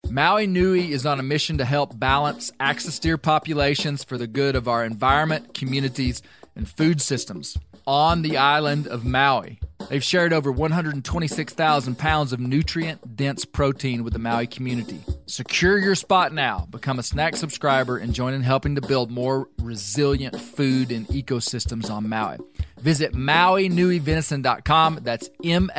Maui Nui is on a mission to help balance axis deer populations for the good of our environment, communities, and food systems on the island of Maui. They've shared over 126,000 pounds of nutrient-dense protein with the Maui community. Secure your spot now. Become a snack subscriber and join in helping to build more resilient food and ecosystems on Maui. Visit MauiNuiVenison.com. That's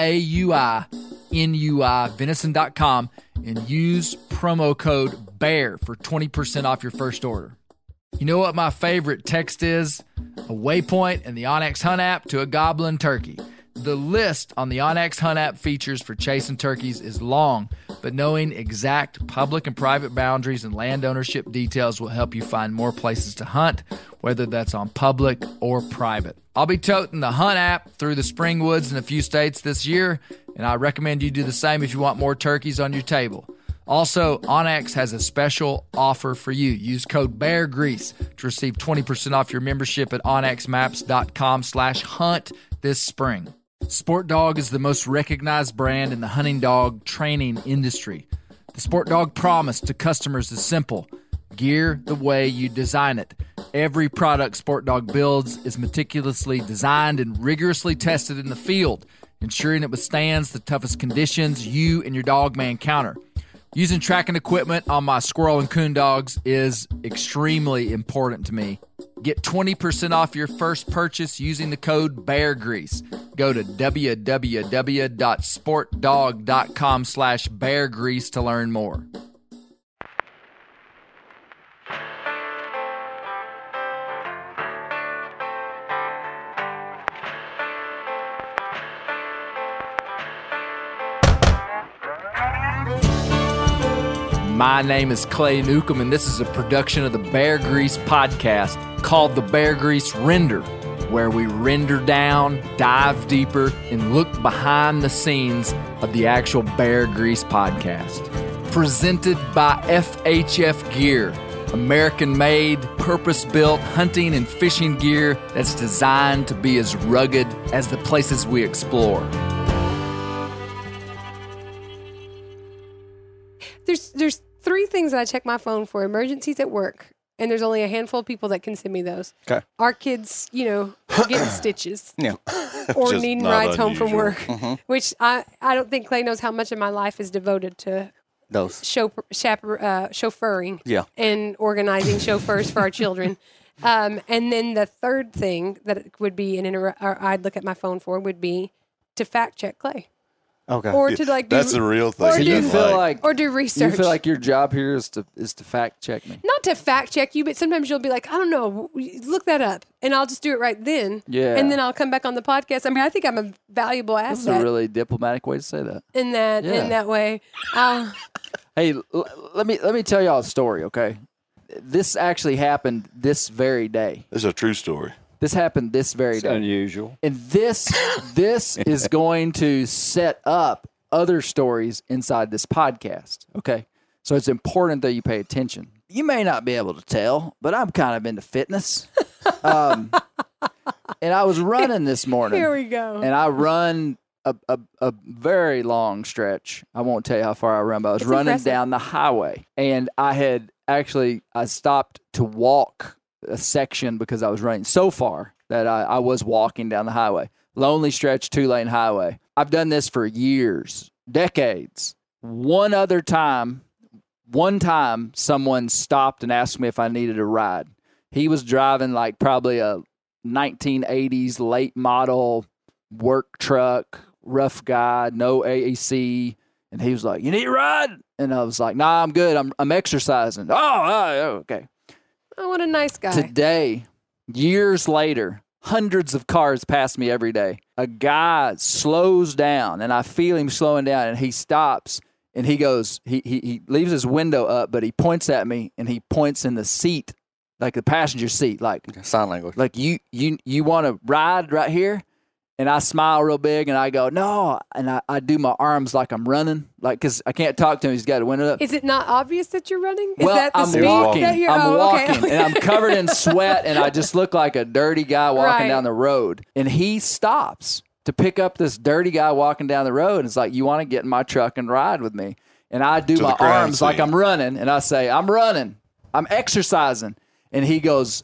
MAUI venison.com and use promo code BEAR for 20% off your first order. You know what my favorite text is? A waypoint in the onX Hunt app to a goblin turkey. The list on the onX Hunt app features for chasing turkeys is long, but knowing exact public and private boundaries and land ownership details will help you find more places to hunt, whether that's on public or private. I'll be toting the Hunt app through the spring woods in a few states this year, and I recommend you do the same if you want more turkeys on your table. Also, onX has a special offer for you. Use code BEARGREASE to receive 20% off your membership at onxmaps.com/hunt this spring. Sport Dog is the most recognized brand in the hunting dog training industry. The Sport Dog promise to customers is simple: gear the way you design it. Every product Sport Dog builds is meticulously designed and rigorously tested in the field, ensuring it withstands the toughest conditions you and your dog may encounter. Using tracking equipment on my squirrel and coon dogs is extremely important to me. Get 20% off your first purchase using the code BEARGREASE. Go to www.sportdog.com/beargrease to learn more. My name is Clay Newcomb, and this is a production of the Bear Grease podcast called the Bear Grease Render, where we render down, dive deeper, and look behind the scenes of the actual Bear Grease podcast. Presented by FHF Gear, American-made, purpose-built hunting and fishing gear that's designed to be as rugged as the places we explore. There's three things that I check my phone for: emergencies at work, and there's only a handful of people that can send me those. Okay. Our kids, getting stitches. Yeah. Or Just needing not rides home from unusual. work, which I don't think Clay knows how much of my life is devoted to Those. chauffeuring Yeah. and organizing chauffeurs for our children. And then the third thing that it would be I'd look at my phone for would be to fact check Clay. Okay. Or to do That's the real thing. or So you do- feel like or do research. You feel like your job here is to fact check me. Not to fact check you, but sometimes you'll be like, I don't know, look that up, and I'll just do it right then. Yeah. And then I'll come back on the podcast. I mean, I think I'm a valuable That's asset a really diplomatic way to say that. in that way. Hey, let me tell y'all a story, okay? This actually happened this very day. It's a true story. This happened this very It's day. unusual. And this is going to set up other stories inside this podcast, okay? So it's important that you pay attention. You may not be able to tell, but I'm kind of into fitness. And I was running this morning. Here we go. And I run a very long stretch. I won't tell you how far I run, but I was It's running impressive. down the highway. And I stopped to walk a section because I was running so far that I was walking down the highway. Lonely stretch, 2-lane highway. I've done this for years, decades. One time, someone stopped and asked me if I needed a ride. He was driving like probably a 1980s late model work truck, rough guy, no AAC. And he was like, "You need a ride?" And I was like, "Nah, I'm good. I'm exercising." Oh, okay. Oh, what a nice guy. Today, years later, hundreds of cars pass me every day. A guy slows down, and I feel him slowing down, and he stops, and he goes, he leaves his window up, but he points at me, and he points in the seat, like the passenger seat, like Sign language. like you want to ride right here? And I smile real big, and I go, "No," and I do my arms like I'm running, like, because I can't talk to him. He's got a window up. Is it not obvious that you're running? Is Well, that the I'm speed walking. that you're? I'm walking, Okay. and I'm covered in sweat, and I just look like a dirty guy walking Right. down the road. And he stops to pick up this dirty guy walking down the road, and it's like, "You want to get in my truck and ride with me?" and I do To the my crime arms like scene. I'm running, and I say, I'm running, I'm exercising. And he goes,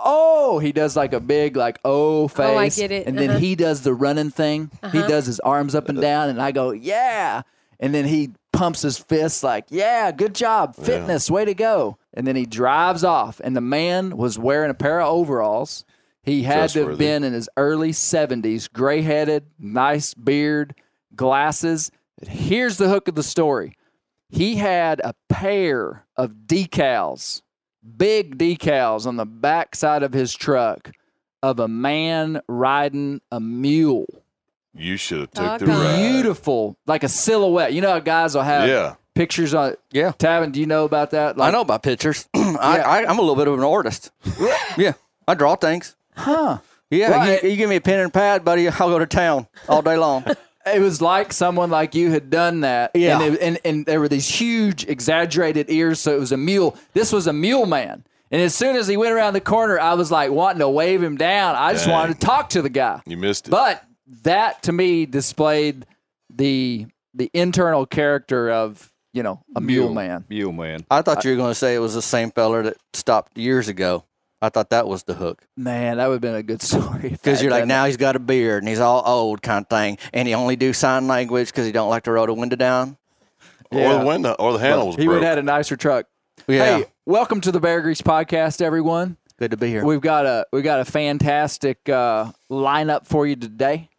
oh, he does like a big like face. Oh, I get it. And then he does the running thing. He does his arms up and down, and I go, yeah. And then he pumps his fists like, yeah, good job, fitness, way to go. And then he drives off, and the man was wearing a pair of overalls. He had to have Trustworthy. been in his early 70s, gray-headed, nice beard, glasses. Here's the hook of the story. He had a pair of decals, big decals on the back side of his truck of a man riding a mule. You should have took the Doggone. ride. Beautiful, like a silhouette. You know how guys will have Yeah. pictures on it? Yeah. Tavin, do you know about that? I know about pictures. I'm a little bit of an artist. Yeah. I draw things. Huh. Yeah. Right. You give me a pen and pad, buddy, I'll go to town all day long. It was like someone like you had done that. Yeah. And there were these huge, exaggerated ears, so it was a mule. This was a mule man. And as soon as he went around the corner, I was like wanting to wave him down. I just Dang. wanted to talk to the guy. You missed it. But that, to me, displayed the internal character of, a mule man. Mule man. I thought you were going to say it was the same feller that stopped years ago. I thought that was the hook. Man, that would have been a good story. Because you're like, now he's got a beard and he's all old kind of thing. And he only do sign language because he don't like to roll the window down. Or the window, or the handle was he broke. would have had a nicer truck. Yeah. Hey, welcome to the Bear Grease Podcast, everyone. Good to be here. We've got a fantastic lineup for you today.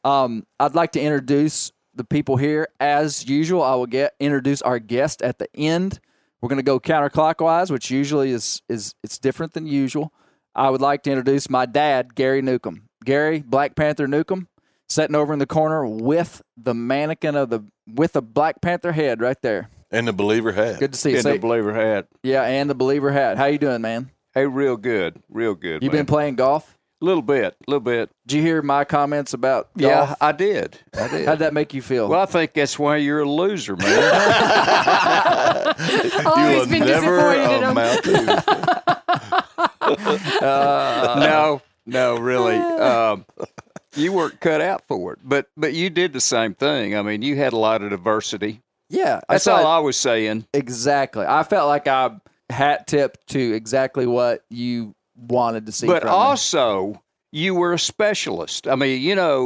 I'd like to introduce the people here as usual. I will introduce our guest at the end. We're going to go counterclockwise, which usually is it's different than usual. I would like to introduce my dad, Gary Newcomb. Gary, Black Panther Newcomb, sitting over in the corner with the mannequin with the Black Panther head right there. And the believer hat. Good to see you. In the believer hat. Yeah, and the believer hat. How you doing, man? Hey, real good. Real good. You man. been playing golf? A little bit. Did you hear my comments about Yeah, golf? I did. How'd that make you feel? Well, I think that's why you're a loser, man. Always been disappointed in him. amount to. No, really. You weren't cut out for it, but you did the same thing. I mean, you had a lot of diversity. Yeah, That's all I was saying. Exactly. I felt like I hat tipped to exactly what you wanted to see. But from me. also, you were a specialist. I mean,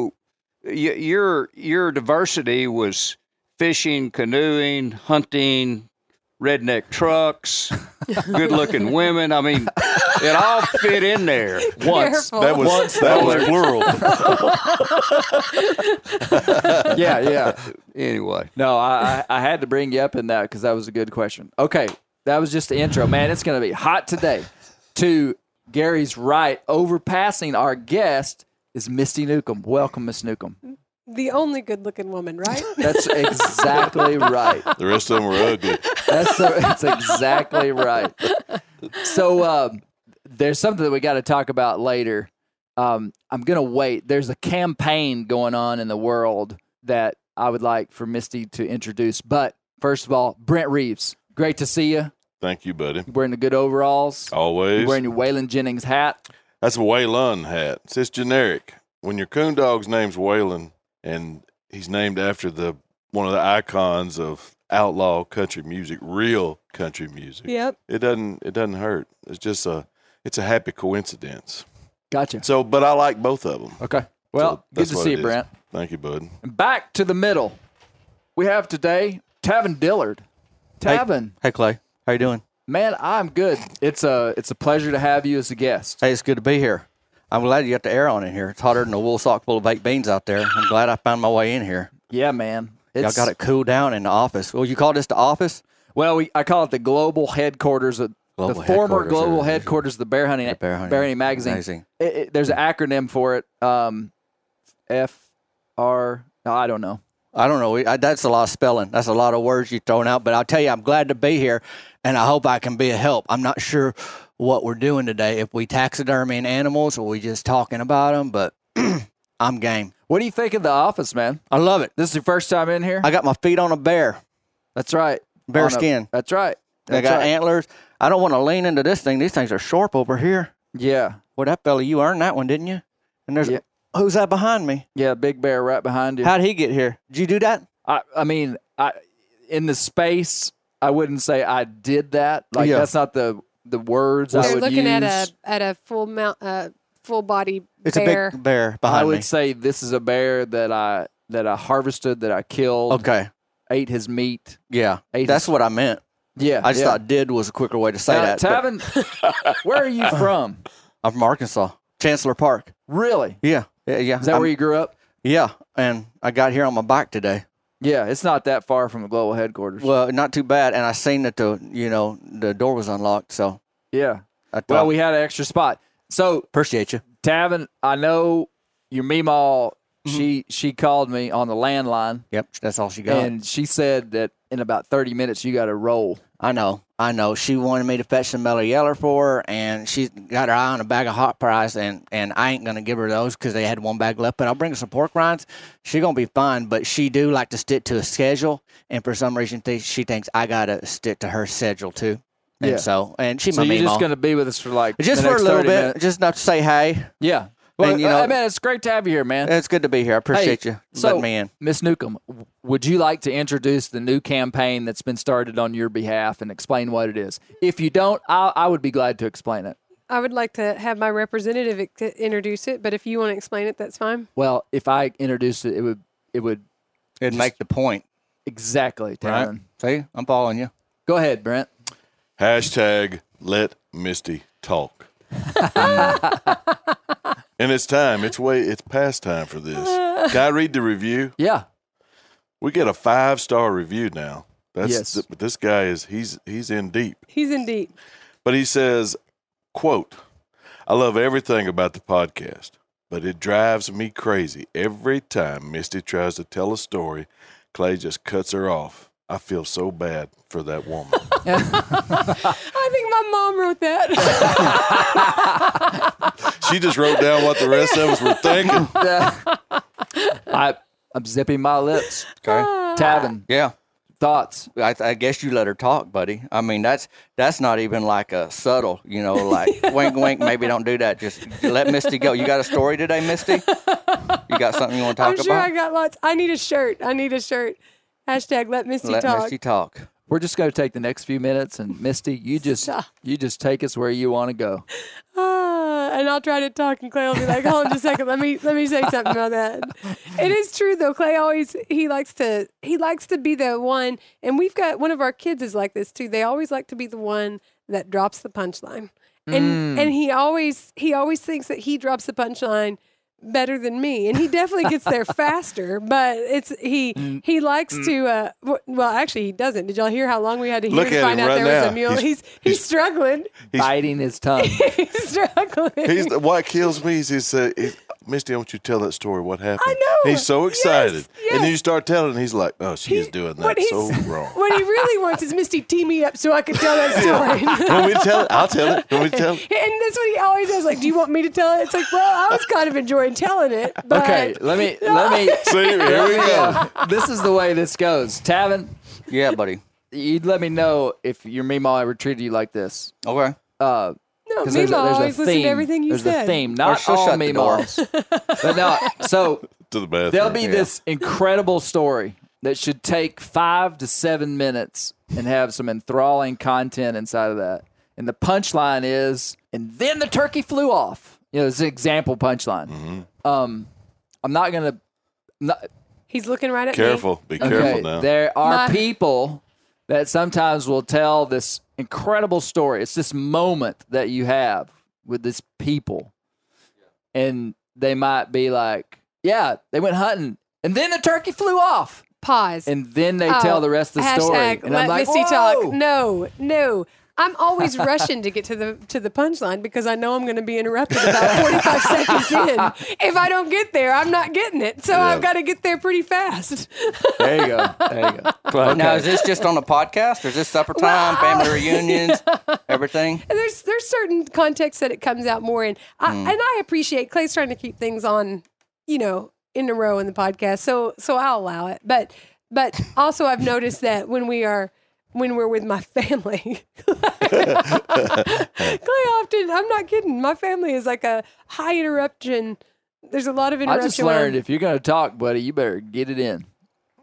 your diversity was fishing, canoeing, hunting, redneck trucks, good-looking women. I mean, it all fit in there. once. Careful. That was plural. Yeah. Anyway, No, I had to bring you up in that because that was a good question. Okay, that was just the intro. Man, it's going to be hot today. To Gary's right, overpassing our guest is Misty Newcomb. Welcome, Miss Newcomb. The only good-looking woman, right? That's exactly right. The rest of them were ugly. That's exactly right. So there's something that we got to talk about later. I'm going to wait. There's a campaign going on in the world that I would like for Misty to introduce. But first of all, Brent Reeves, great to see you. Thank you, buddy. You're wearing the good overalls. Always. You're wearing your Waylon Jennings hat. That's a Waylon hat. It's generic. When your coon dog's name's Waylon, and he's named after one of the icons of outlaw country music, real country music. Yep. It doesn't hurt. It's just it's a happy coincidence. Gotcha. So, but I like both of them. Okay. Well, So good that's to what see it you, is. Brent. Thank you, bud. And back to the middle. We have today Tavin Dillard. Tavin, Hey, Clay. How you doing? man, I'm good. It's a pleasure to have you as a guest. Hey, it's good to be here. I'm glad you got the air on in here. It's hotter than a wool sock full of baked beans out there. I'm glad I found my way in here. Yeah, man. Y'all got it cooled down in the office. Well, you call this the office? Well, I call it the global headquarters of the Global former headquarters, global yeah. headquarters of the Bear Hunting Magazine. Magazine. There's an acronym for it. FR. No, I don't know. I don't know. That's a lot of spelling. That's a lot of words you're throwing out. But I'll tell you, I'm glad to be here, and I hope I can be a help. I'm not sure what we're doing today, if we taxidermying animals or we just talking about them, but I'm game. What do you think of The Office, man? I love it. This is your first time in here? I got my feet on a bear. That's right. Bear skin. That's right. They got antlers. I don't want to lean into this thing. These things are sharp over here. Yeah. Well, that fella, you earned that one, didn't you? And there's Yeah. who's that behind me? Yeah, big bear right behind you. How'd he get here? Did you do that? I mean, in the space, I wouldn't say I did that. Like Yeah. that's not the words I They're would looking use. at a full body It's bear. a big bear I behind would me. say this is a bear that I harvested, that I killed, Okay. ate his meat. Yeah. Ate That's his- what I meant. Yeah, I just yeah. thought did was a quicker way to say Now, that. but Tavin, where are you from? I'm from Arkansas, Chancellor Park. Really? Yeah. Yeah. Is that where you grew up? Yeah. And I got here on my bike today. Yeah, it's not that far from the global headquarters. Well, not too bad. And I seen that the door was unlocked. So yeah. I thought, Well, we had an extra spot. So, appreciate you. Tavin, I know your Meemaw, she called me on the landline, Yep. That's all she got. and she said that in about 30 minutes you got to roll. I know. She wanted me to fetch some Mellow Yeller for her, and she's got her eye on a bag of hot fries, and I ain't going to give her those because they had one bag left, but I'll bring her some pork rinds. She's going to be fine, but she do like to stick to a schedule, and for some reason she thinks I got to stick to her schedule too. And Yeah. and she's So my you're just Meemaw. going to be with us for like Just the for a next little 30 bit, minutes? just enough to say hey. Yeah. Well, And, man, it's great to have you here, man. It's good to be here. I appreciate Hey, you so, letting me in. Miss Newcomb, would you like to introduce the new campaign that's been started on your behalf and explain what it is? If you don't, I would be glad to explain it. I would like to have my representative introduce it, but if you want to explain it, that's fine. Well, if I introduced it, it would It'd make the point. exactly, Right? Taryn. See, I'm following you. Go ahead, Brent. Hashtag let Misty talk. And it's time. It's past time for this. Can I read the review? Yeah. We get a 5-star review now. Yes. But this guy he's in deep. He's in deep. But he says, quote, I love everything about the podcast, but it drives me crazy every time Misty tries to tell a story. Clay just cuts her off. I feel so bad for that woman. I think my mom wrote that. She just wrote down what the rest of us were thinking. I'm zipping my lips. Okay. Tavin, Yeah. thoughts? I guess you let her talk, buddy. I mean, that's not even like a subtle, like wink, wink. Maybe don't do that. Just let Misty go. You got a story today, Misty? You got something you want to talk I'm sure about? I got lots. I need a shirt. Hashtag let Misty Let talk. Misty talk. We're just going to take the next few minutes, and Misty, you just take us where you want to go. And I'll try to talk, and Clay will be like, "Hold on just a second. Let me say something about that." It is true though. Clay always he likes to be the one, and we've got one of our kids is like this too. They always like to be the one that drops the punchline, and he always thinks that he drops the punchline better than me, and he definitely gets there faster, but he likes to well actually he doesn't. Did y'all hear how long we had to hear Look to at find him out right there was now. a mule? He's struggling. Biting his tongue. He's struggling. What kills me is Misty, I want you to tell that story. What happened? I know. He's so excited. Yes. And then you start telling, and he's like, oh, she's doing what that he's- so wrong. What he really wants is Misty tee me up so I can tell that story. Want me to tell it? I'll tell it. Want me to tell it? And that's what he always says. Like, do you want me to tell it? It's like, well, I was kind of enjoying telling it, but Okay, let me. See, here we go. This is the way this goes. Tavin, Yeah, buddy. you'd let me know if your Meemaw ever treated you like this. Okay. no, Because Meemaw always listened to everything you there's said. a theme. Or Not she'll all shut the door. Meemaws. But no, so To the bathroom. there'll be this incredible story that should take 5 to 7 minutes and have some enthralling content inside of that. And the punchline is, and then the turkey flew off. It's an example punchline. I'm not going to. He's looking right at Careful. Be careful now. There are My- people that sometimes will tell this incredible story. It's this moment that you have with this people. And they might be like, yeah, they went hunting. And then the turkey flew off. me. Pause. And then they tell the rest of the story. Hashtag And let I'm like, Misty whoa! talk. No. I'm always rushing to get to the punchline because I know I'm going to be interrupted about 45 seconds in. If I don't get there, I'm not getting it. So I've got to get there pretty fast. There you go. There you go. Now, is this just on a podcast, or is this supper time, family reunions, everything? And there's certain contexts that it comes out more in. And I appreciate Clay's trying to keep things on, in a row in the podcast. So I'll allow it. But also I've noticed that when we're with my family, Clay often, I'm not kidding. My family is like a high interruption. There's a lot of I interruption. just learned if you're going to talk, buddy, you better get it in.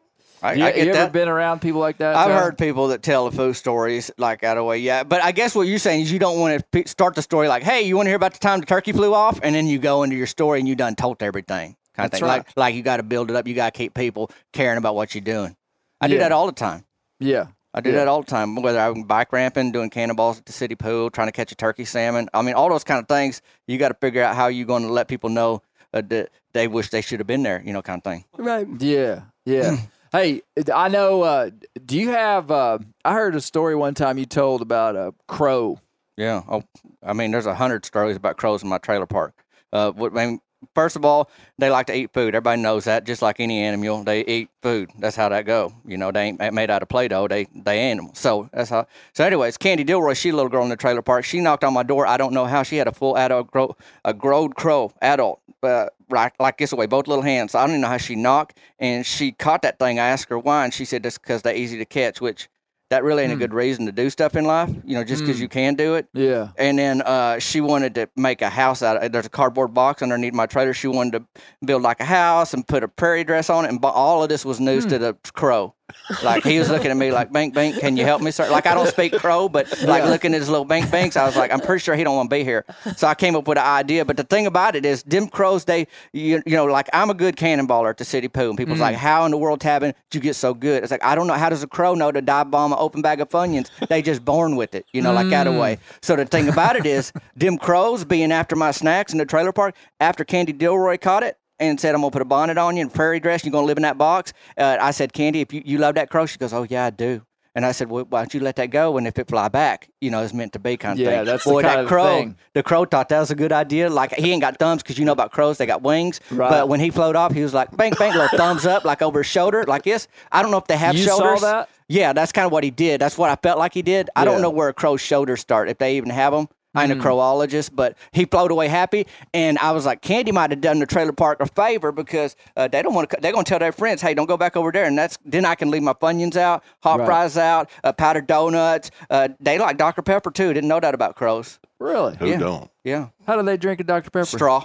I You get ever that. been around people like that? I've Tom? heard people that tell the food stories like that away. Yeah, but I guess what you're saying is you don't want to start the story like, "Hey, you want to hear about the time the turkey flew off?" and then you go into your story and you done told everything kind of That's thing. right. Like you got to build it up. You got to keep people caring about what you're doing. I do Yeah. that all the time. Yeah. I do that all the time. Whether I'm bike ramping, doing cannonballs at the city pool, trying to catch a turkey salmon. I mean, all those kind of things. You got to figure out how you're going to let people know that they wish they should have been there. You know, kind of thing. Right. Yeah. Yeah. Hey, I know. Do you have? I heard a story one time you told about a crow. Yeah. Oh, I mean, there's 100 stories about crows in my trailer park. I mean, first of all, they like to eat food. Everybody knows that. Just like any animal, they eat food. That's how that go. You know, they ain't made out of Play-Doh. They animals. So that's how. So, anyways, Candy Dilroy, she a little girl in the trailer park. She knocked on my door. I don't know how. She had a full adult a growed crow adult. Right, like this way, both little hands. So I don't even know how she knocked, and she caught that thing. I asked her why, and she said that's because they're easy to catch, which that really ain't a good reason to do stuff in life, you know, just because you can do it. Yeah. And then she wanted to make a house out of it. There's a cardboard box underneath my trailer. She wanted to build like a house and put a prairie dress on it, and all of this was news to the crow. Like, he was looking at me like, Bink, can you help me, sir? Like, I don't speak crow, but like looking at his little Binks, I was like, I'm pretty sure he don't want to be here. So I came up with an idea. But the thing about it is, them crows, you know, like, I'm a good cannonballer at the city pool. And people's like, how in the world, Tavin, did you get so good? It's like, I don't know. How does a crow know to dive bomb an open bag of Funyuns? They just born with it, you know, like that away. So the thing about it is, them crows being after my snacks in the trailer park, after Candy Dilroy caught it, and said, I'm going to put a bonnet on you and prairie dress, and you're going to live in that box. I said, Candy, if you love that crow? She goes, oh, yeah, I do. And I said, well, why don't you let that go? And if it fly back, you know, it's meant to be kind of thing. Yeah, that's Boy, the kind that of crow, thing. The crow thought that was a good idea. Like, he ain't got thumbs because you know about crows, they got wings. Right. But when he floated off, he was like, bang, little thumbs up, like over his shoulder, like this. I don't know if they have You shoulders. saw that? Yeah, that's kind of what he did. That's what I felt like he did. I Yeah. don't know where a crow's shoulders start, if they even have them. I ain't a crowologist, but he floated away happy. And I was like, Candy might have done the trailer park a favor because they don't want to. They're gonna tell their friends, hey, don't go back over there. And then I can leave my Funyuns out, hot Right. fries out, powdered donuts. They like Dr. Pepper too. Didn't know that about crows. Really? Who don't? Yeah, How do they drink a Dr. Pepper? straw.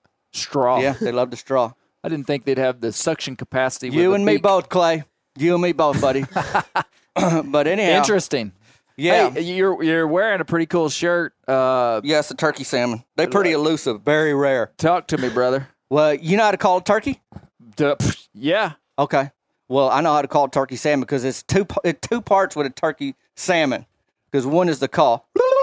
Straw. Yeah, they love the straw. I didn't think they'd have the suction capacity. You with and a me beak. both, Clay. You and me both, buddy. But anyhow, Interesting. yeah. Hey, you're wearing a pretty cool shirt. Yes, the turkey salmon. They're pretty elusive, very rare. Talk to me, brother. Well, you know how to call a turkey? Yeah. Okay. Well, I know how to call turkey salmon because it's two parts with a turkey salmon. Because one is the call,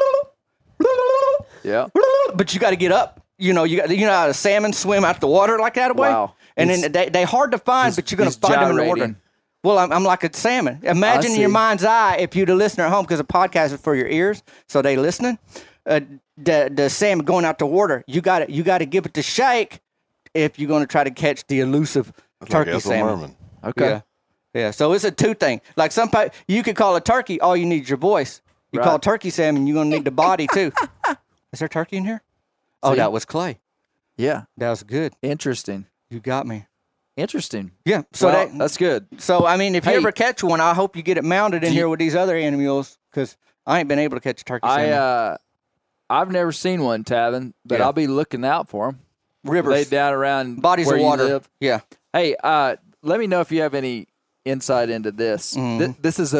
Yeah. but you got to get up. You know how a salmon swim out the water like that away. Wow. And then they hard to find, but you're gonna he's find them in the gyrating. order. Well, I'm like a salmon. Imagine in your see. mind's eye if you're the listener at home, because a podcast is for your ears, so they listening. The salmon going out the water, you got to give it the shake if you're going to try to catch the elusive turkey like Ethel salmon. Merman. Okay. Yeah. So it's a two thing. Like you could call a turkey, all you need is your voice. You call Right. turkey salmon, you're gonna need the body too. Is there turkey in here? Oh, See? that was Clay. Yeah. That was good. Interesting. You got me. Interesting. Yeah. So Well, that's good. so I mean, if you Hey. ever catch one, I hope you get it mounted in Do you- here with these other animals, because I ain't been able to catch a turkey salmon. I've never seen one, Tavin, but Yeah. I'll be looking out for them. Rivers, They down around bodies where of you water. live. Yeah. Hey, let me know if you have any insight into this. Mhm. This is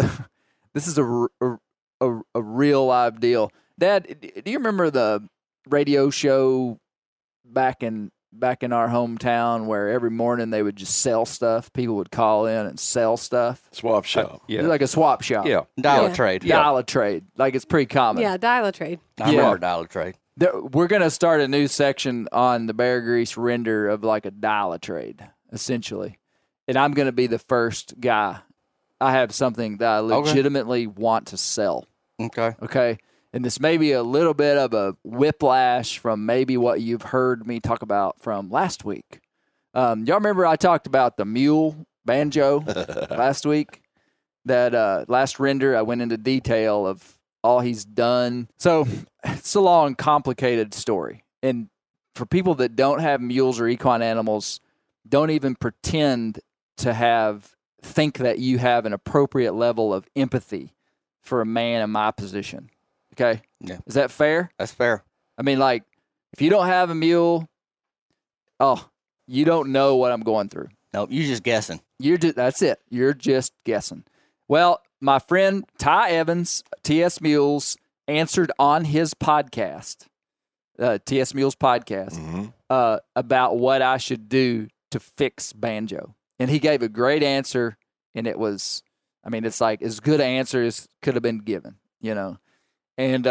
a real live deal. Dad, do you remember the radio show back in our hometown where every morning they would just sell stuff? People would call in and sell stuff. Swap shop. Yeah. It's like a swap shop. Yeah. Dollar Yeah. trade. Dollar trade. Like it's pretty common. Yeah, dial a trade. I Yeah. remember dollar trade. We're going to start a new section on the Bear Grease render of like a dial trade, essentially. And I'm going to be the first guy. I have something that I legitimately want to sell. Okay. Okay. And this may be a little bit of a whiplash from maybe what you've heard me talk about from last week. Y'all remember I talked about the mule banjo last week? That last render, I went into detail of all he's done. So it's a long, complicated story. And for people that don't have mules or equine animals, don't even pretend to think that you have an appropriate level of empathy for a man in my position. Okay? Yeah. Is that fair? That's fair. I mean, like, if you don't have a mule, you don't know what I'm going through. Nope, you're just guessing. That's it. You're just guessing. Well, my friend Ty Evans, TS Mules, answered on his podcast, TS Mules podcast, about what I should do to fix Banjo. And he gave a great answer, and it was, I mean, it's like as good an answer as could have been given, you know. And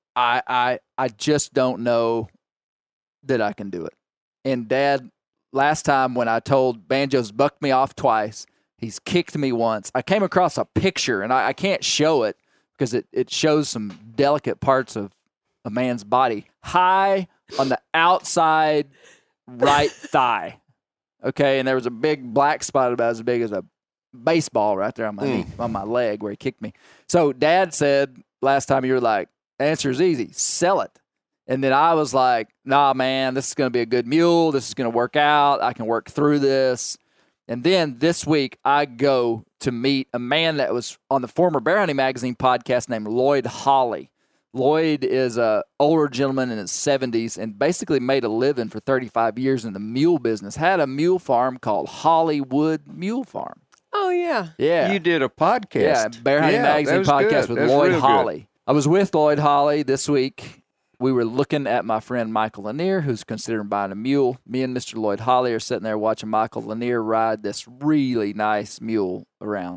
I just don't know that I can do it. And Dad, last time when I told Banjo's bucked me off twice, he's kicked me once. I came across a picture, and I can't show it because it shows some delicate parts of a man's body. High on the outside right thigh. Okay, and there was a big black spot about as big as a baseball right there on my knee, on my leg where he kicked me. So Dad said last time, you were like, answer is easy, sell it. And then I was like, nah, man, this is going to be a good mule. This is going to work out. I can work through this. And then this week, I go to meet a man that was on the former Bear Hunting Magazine podcast named Lloyd Holly. Lloyd is an older gentleman in his 70s and basically made a living for 35 years in the mule business. Had a mule farm called Hollywood Mule Farm. Oh, yeah. Yeah. You did a podcast. Yeah, Bear Hunting Magazine podcast with Lloyd Holly. I was with Lloyd Holly this week. We were looking at my friend Michael Lanier, who's considering buying a mule. Me and Mr. Lloyd Holly are sitting there watching Michael Lanier ride this really nice mule around.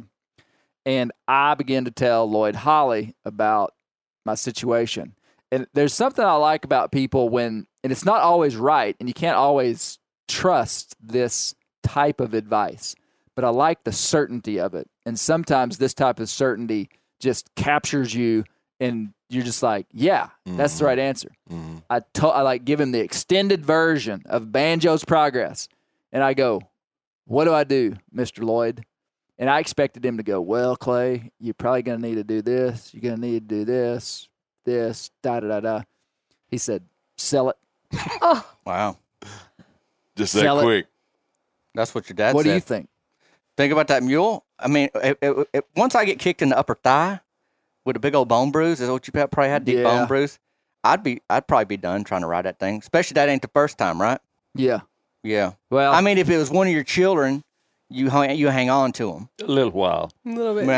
And I began to tell Lloyd Holly about my situation. And there's something I like about people and it's not always right, and you can't always trust this type of advice, but I like the certainty of it. And sometimes this type of certainty just captures you, and you're just like, yeah, that's the right answer. I like give him the extended version of Banjo's progress. And I go, what do I do, Mr. Lloyd? And I expected him to go, well, Clay, you're probably going to need to do this. You're going to need to do this, da-da-da-da. He said, sell it. Oh, Wow. Just Sell that it. quick. That's what your dad What said. do you think? Think about that mule. I mean, once I get kicked in the upper thigh with a big old bone bruise, is what you probably had, deep Yeah. bone bruise, I'd probably be done trying to ride that thing. Especially that ain't the first time, right? Yeah. Yeah. Well, I mean, if it was one of your children, you hang on to them. A little while. a little bit.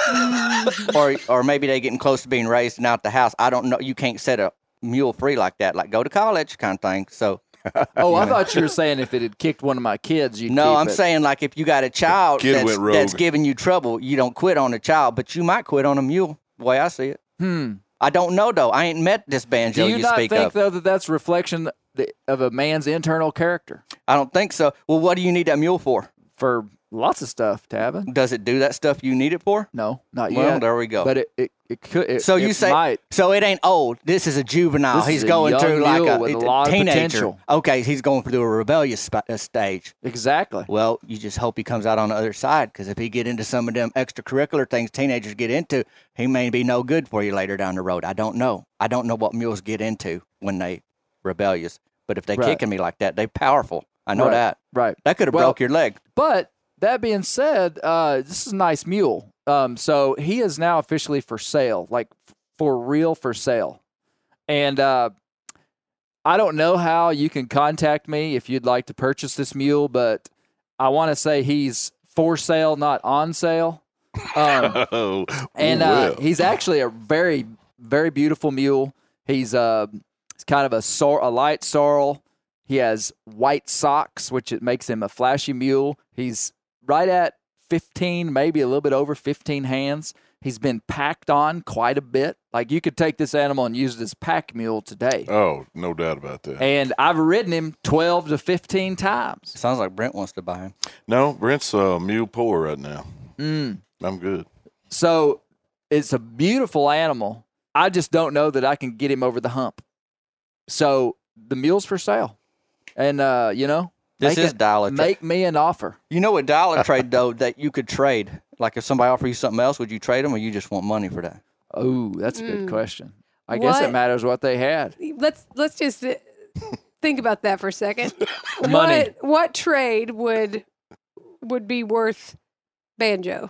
or maybe they getting close to being raised and out the house. I don't know. You can't set a mule free like that. Like go to college kind of thing. So I thought you were saying if it had kicked one of my kids, you'd no, keep I'm it. saying like if you got a child Kid went rogue. that's giving you trouble, you don't quit on a child, but you might quit on a mule. The way I see it. I don't know though. I ain't met this Banjo Do you not speak think, of. though, that that's a reflection of a man's internal character? I don't think so. Well, what do you need that mule for? For lots of stuff, Tavin. Does it do that stuff you need it for? No, not Well, yet. there we go. But it could. So you say might. so it ain't old. This is a juvenile. This He's is a going young through like mule with a lot of teenager. potential. Okay, he's going through a rebellious stage. Exactly. Well, you just hope he comes out on the other side, because if he get into some of them extracurricular things teenagers get into, he may be no good for you later down the road. I don't know. I don't know what mules get into when they rebellious. But if they Right. kicking me like that, they powerful. I know Right. that. Right. That could have Well, broke your leg. But that being said, this is a nice mule. So he is now officially for sale, like for real for sale. And I don't know how you can contact me if you'd like to purchase this mule, but I want to say he's for sale, not on sale. Oh, And well. he's actually a very, very beautiful mule. He's kind of a light sorrel. He has white socks, which it makes him a flashy mule. He's right at 15, maybe a little bit over 15 hands. He's been packed on quite a bit. Like you could take this animal and use it as pack mule today. Oh, no doubt about that. And I've ridden him 12 to 15 times. Sounds like Brent wants to buy him. No, Brent's mule poor right now. I'm good. So it's a beautiful animal. I just don't know that I can get him over the hump. So the mule's for sale. And, This is Dollar Trade. Make me an offer. You know what Dollar Trade, though, that you could trade? Like if somebody offered you something else, would you trade them, or you just want money for that? Oh, that's a good question. I guess it What? matters what they had. Let's just think about that for a second. Money. What trade would be worth Banjo?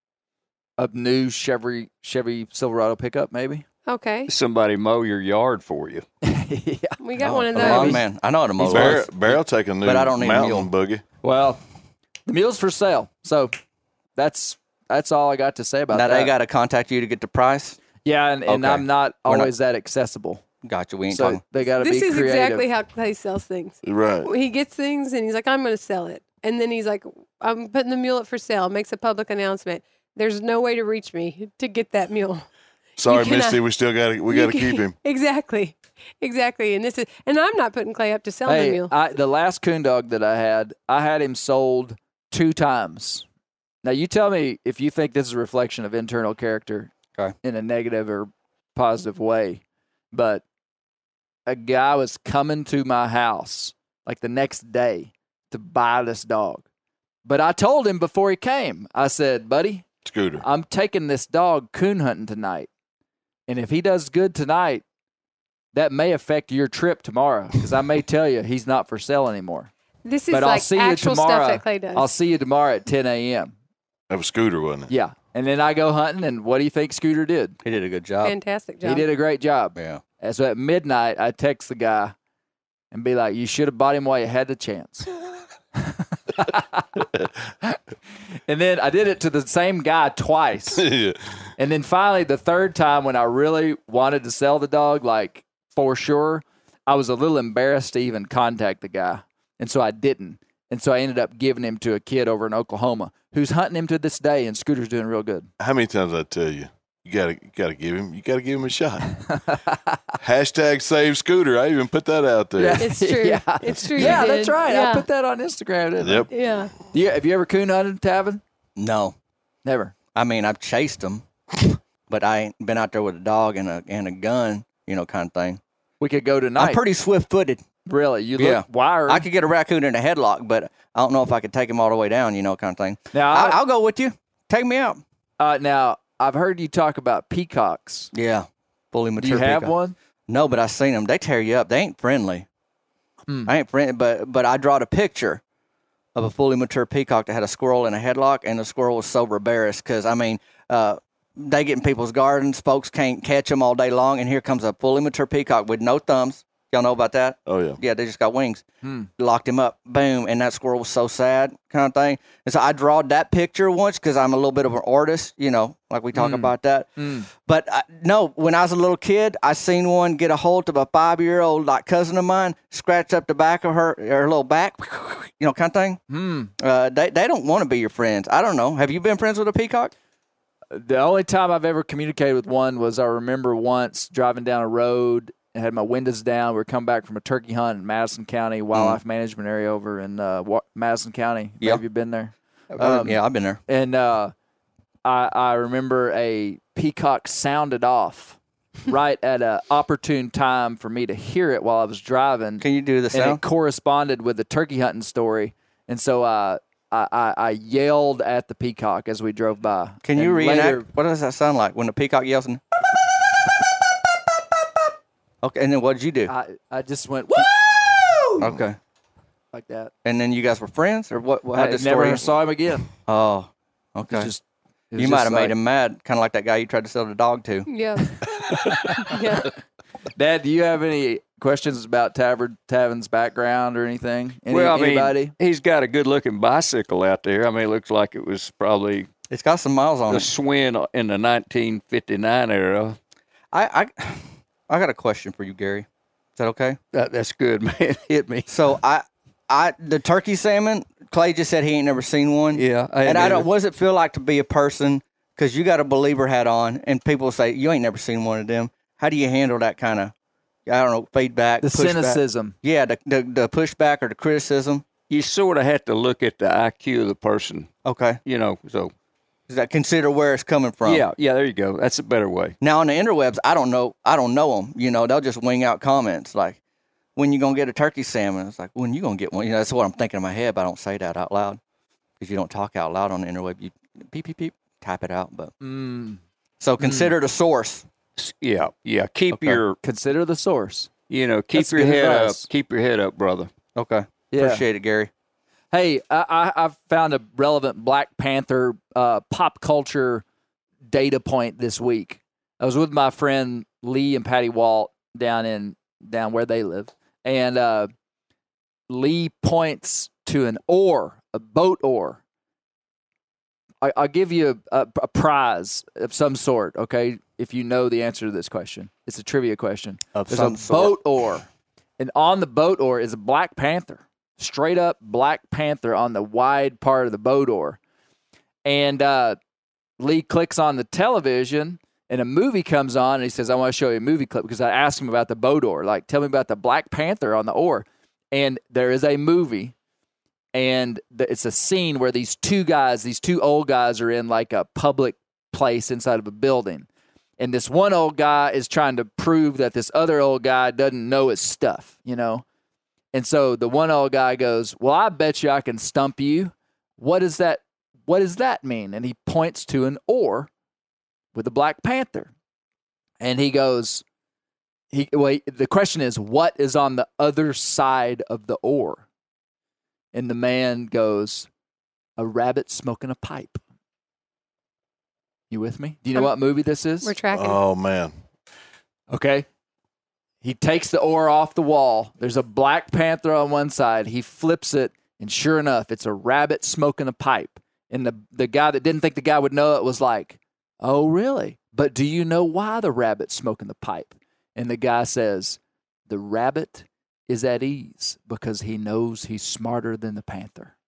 A new Chevy Silverado pickup, maybe? Okay, Somebody mow your yard for you. Yeah. we got one of A lawn those. man. I know what a mower Barrel, is. Barrel take a new But I don't need a mountain mule. buggy. Well, The mule's for sale. So that's all I got to say about Now that. they got to contact you to get the price. Yeah, and Okay. I'm not We're not- always that accessible. Gotcha. We ain't So talking. they got to be This creative. is exactly how Clay sells things. Right. He gets things and he's like, I'm going to sell it. And then he's like, I'm putting the mule up for sale, makes a public announcement. There's no way to reach me to get that mule. Sorry, cannot- Misty. We still got to keep him. Exactly. And I'm not putting Clay up to sell the Hey, mule. the last coon dog that I had him sold 2 times. Now, you tell me if you think this is a reflection of internal character Okay. in a negative or positive way. But a guy was coming to my house like the next day to buy this dog. But I told him before he came, I said, buddy, Scooter. I'm taking this dog coon hunting tonight. And if he does good tonight, that may affect your trip tomorrow because I may tell you he's not for sale anymore. This is But I'll like see you actual tomorrow. stuff that Clay does. I'll see you tomorrow at 10 a.m. That was Scooter, wasn't it? Yeah. And then I go hunting, and what do you think Scooter did? He did a good job. Fantastic job. He did a great job. Yeah. And so at midnight, I text the guy and be like, you should have bought him while you had the chance. And then I did it to the same guy twice. Yeah. And then finally, the third time when I really wanted to sell the dog, like for sure, I was a little embarrassed to even contact the guy. And so I didn't. And so I ended up giving him to a kid over in Oklahoma who's hunting him to this day, and Scooter's doing real good. How many times I tell you, you gotta give him a shot. Hashtag save Scooter. I even put that out there. Yeah. It's true. Yeah. It's true. you Yeah, did. that's right. Yeah. I put that on Instagram, didn't Yep. Yeah. I? Have you ever coon hunted, Tavin? No. Never. I mean, I've chased them, but I ain't been out there with a dog and a gun, kind of thing. We could go tonight. I'm pretty swift-footed. Really? You Yeah. look wired. I could get a raccoon in a headlock, but I don't know if I could take him all the way down, kind of thing. Now, I'll go with you. Take me out. now, I've heard you talk about peacocks. Yeah. Fully Do mature you have peacock. one? No, but I've seen them. They tear you up. They ain't friendly. I ain't friendly, but I drawed a picture of a fully mature peacock that had a squirrel in a headlock, and the squirrel was so embarrassed because, they get in people's gardens. Folks can't catch them all day long, and here comes a fully mature peacock with no thumbs. Y'all know about that? Oh yeah. Yeah, they just got wings. Locked him up. Boom. And that squirrel was so sad, kind of thing. And so I drawed that picture once because I'm a little bit of an artist, like we talk about that. But no, when I was a little kid, I seen one get a hold of a 5-year-old like cousin of mine, scratch up the back of her little back, kind of thing. They don't want to be your friends. I don't know. Have you been friends with a peacock? The only time I've ever communicated with one was I remember once driving down a road and had my windows down. We were coming back from a turkey hunt in Madison County, wildlife management area over in Madison County. Yeah. Have you been there? Yeah, I've been there. And I remember a peacock sounded off right at an opportune time for me to hear it while I was driving. Can you do the And sound? it corresponded with the turkey hunting story. And so I yelled at the peacock as we drove by. Can you And reenact? later- What does that sound like when the peacock yells? Okay, and then what did you do? I just went, woo! Okay. Like that. And then you guys were friends, or what? How I did the never story? saw him again. Oh, It okay. was just, it was You might just have like- made him mad, kind of like that guy you tried to sell the dog to. Yeah. Yeah. Dad, do you have any questions about Tavin's background or anything? Anybody? He's got a good-looking bicycle out there. I mean, it looks like it was probably It's got some miles on a it. Swin in the 1959 era. I got a question for you, Gary. Is that okay? That's good, man. Hit me. So the turkey salmon. Clay just said he ain't never seen one. Yeah, And I don't. What does it feel like to be a person? Because you got a believer hat on, and people say you ain't never seen one of them. How do you handle that kind of, I don't know, feedback, The pushback? cynicism. Yeah, the pushback or the criticism. You sort of have to look at the IQ of the person, Okay, so is that consider where it's coming from? yeah, there you go. That's a better way. Now on the interwebs, I don't know them. They'll just wing out comments like, "When you gonna get a turkey salmon?" It's like, "When you gonna get one?" That's what I'm thinking in my head, but I don't say that out loud because you don't talk out loud on the interweb. You beep beep beep, type it out. But so consider the source. Yeah. Keep Okay. your, Consider the source. keep That's your good head advice. up. Keep your head up, brother. Okay, Yeah. appreciate it, Gary. Hey, I found a relevant Black Panther pop culture data point this week. I was with my friend Lee and Patty Walt down where they live, and Lee points to an oar a boat oar. I'll give you a prize of some sort, okay, if you know the answer to this question. It's a trivia question. There's a boat oar, and on the boat oar is a Black Panther, straight up Black Panther on the wide part of the boat oar. And Lee clicks on the television, and a movie comes on, and he says, I want to show you a movie clip, because I asked him about the boat oar. Like, tell me about the Black Panther on the oar. And there is a movie. And it's a scene where these two old guys are in like a public place inside of a building. And this one old guy is trying to prove that this other old guy doesn't know his stuff, you know? And so the one old guy goes, well, I bet you I can stump you. What does that mean? And he points to an oar with a Black Panther. And he goes, the question is, what is on the other side of the oar? And the man goes, a rabbit smoking a pipe. You with me? Do you know what movie this is? We're tracking. Oh, man. Okay. He takes the oar off the wall. There's a Black Panther on one side. He flips it, and sure enough, it's a rabbit smoking a pipe. And the guy that didn't think the guy would know it was like, oh, really? But do you know why the rabbit's smoking the pipe? And the guy says, the rabbit is at ease because he knows he's smarter than the panther.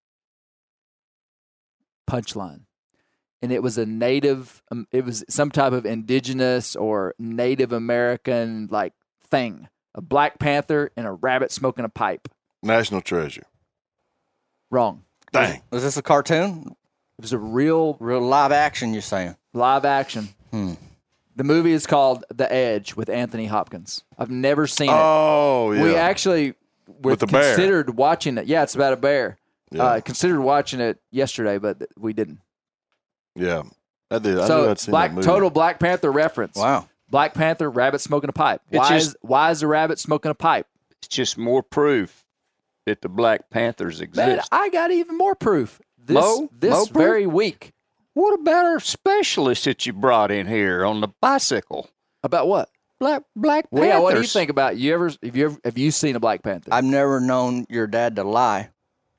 Punchline. And it was it was some type of indigenous or Native American like thing. A Black Panther and a rabbit smoking a pipe. National Treasure. Wrong. Dang. Was this a cartoon? It was a real live action, you're saying? Live action. The movie is called The Edge with Anthony Hopkins. I've never seen it. Oh, yeah. We actually With the bear. considered watching it. Yeah, it's about a bear. Yeah. Considered watching it yesterday, but we didn't. Yeah. I did. I knew So I'd seen that movie. total Black Panther reference. Wow. Black Panther, rabbit smoking a pipe. It's Why is the rabbit smoking a pipe? It's just more proof that the Black Panthers exist. Man, I got even more proof. Mo proof? Very week. What about our specialist that you brought in here on the bicycle? About what? Black Panthers. Well, yeah, what do you think about have you seen a Black Panther? I've never known your dad to lie.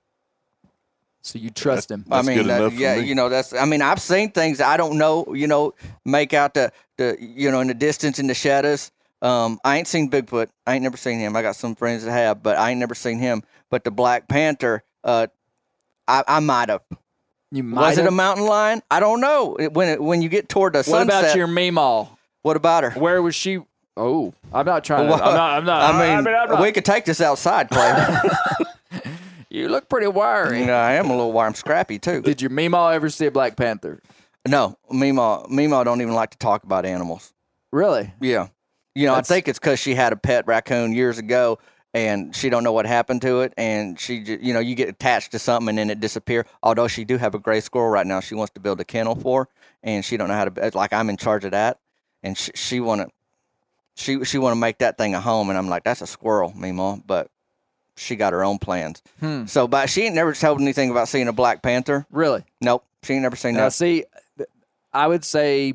So you trust him. That's good enough for me. You know, I've seen things I don't know, you know, make out the in the distance in the shadows. I ain't seen Bigfoot. I ain't never seen him. I got some friends that have, but I ain't never seen him. But the Black Panther, I might have. You might Was it a have? mountain lion? I don't know. When you get toward the What sunset. about your Meemaw? What about her? Where was she? Oh, I'm not trying to. Well, I'm not. I'm not. we could take this outside, Clay. You look pretty wiry. I am a little warm, scrappy too. Did your Meemaw ever see a Black Panther? No, Meemaw don't even like to talk about animals. Really? Yeah. I think it's because she had a pet raccoon years ago, and she don't know what happened to it, and she, you get attached to something and then it disappear. Although she do have a gray squirrel right now, she wants to build a kennel for, and she don't know how to. Like I'm in charge of that, and she wanna make that thing a home, and I'm like, that's a squirrel, Meemaw, but she got her own plans. So, but she ain't never told anything about seeing a Black Panther. Really? Nope, she ain't never seen Now, that. see, I would say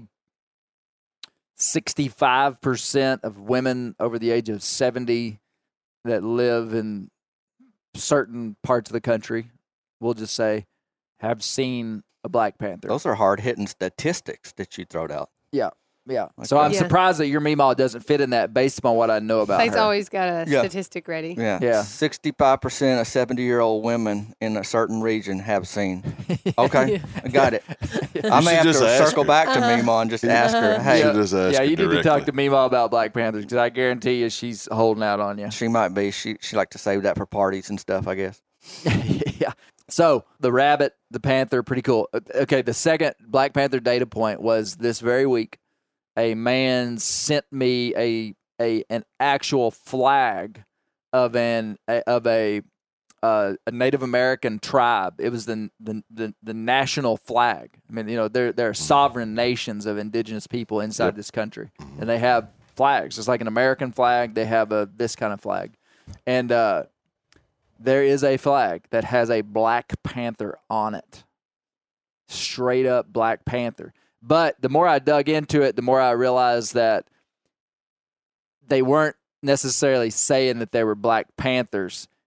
65% of women over the age of 70 that live in certain parts of the country, we'll just say, have seen a Black Panther. Those are hard hitting statistics that you throwed out. Yeah. So I'm Yeah. surprised that your Meemaw doesn't fit in that based upon what I know about Clay's her. always got a Yeah. statistic ready. Yeah. Yeah. 65% of 70-year-old women in a certain region have seen. Okay. I got it. I may should have just to ask circle her. back to Meemaw and just ask her, hey, should just ask Yeah, her you need to talk directly. to Meemaw about Black Panthers because I guarantee you she's holding out on you. she might be. She like to save that for parties and stuff, I guess. Yeah. So the rabbit, the panther, pretty cool. Okay, the second Black Panther data point was this very week. A man sent me an actual flag of a Native American tribe. It was the national flag. I mean, there are sovereign nations of indigenous people inside this country, and they have flags. It's like an American flag. They have this kind of flag, and there is a flag that has a Black Panther on it. Straight up Black Panther. But the more I dug into it, the more I realized that they weren't necessarily saying that they were Black Panthers.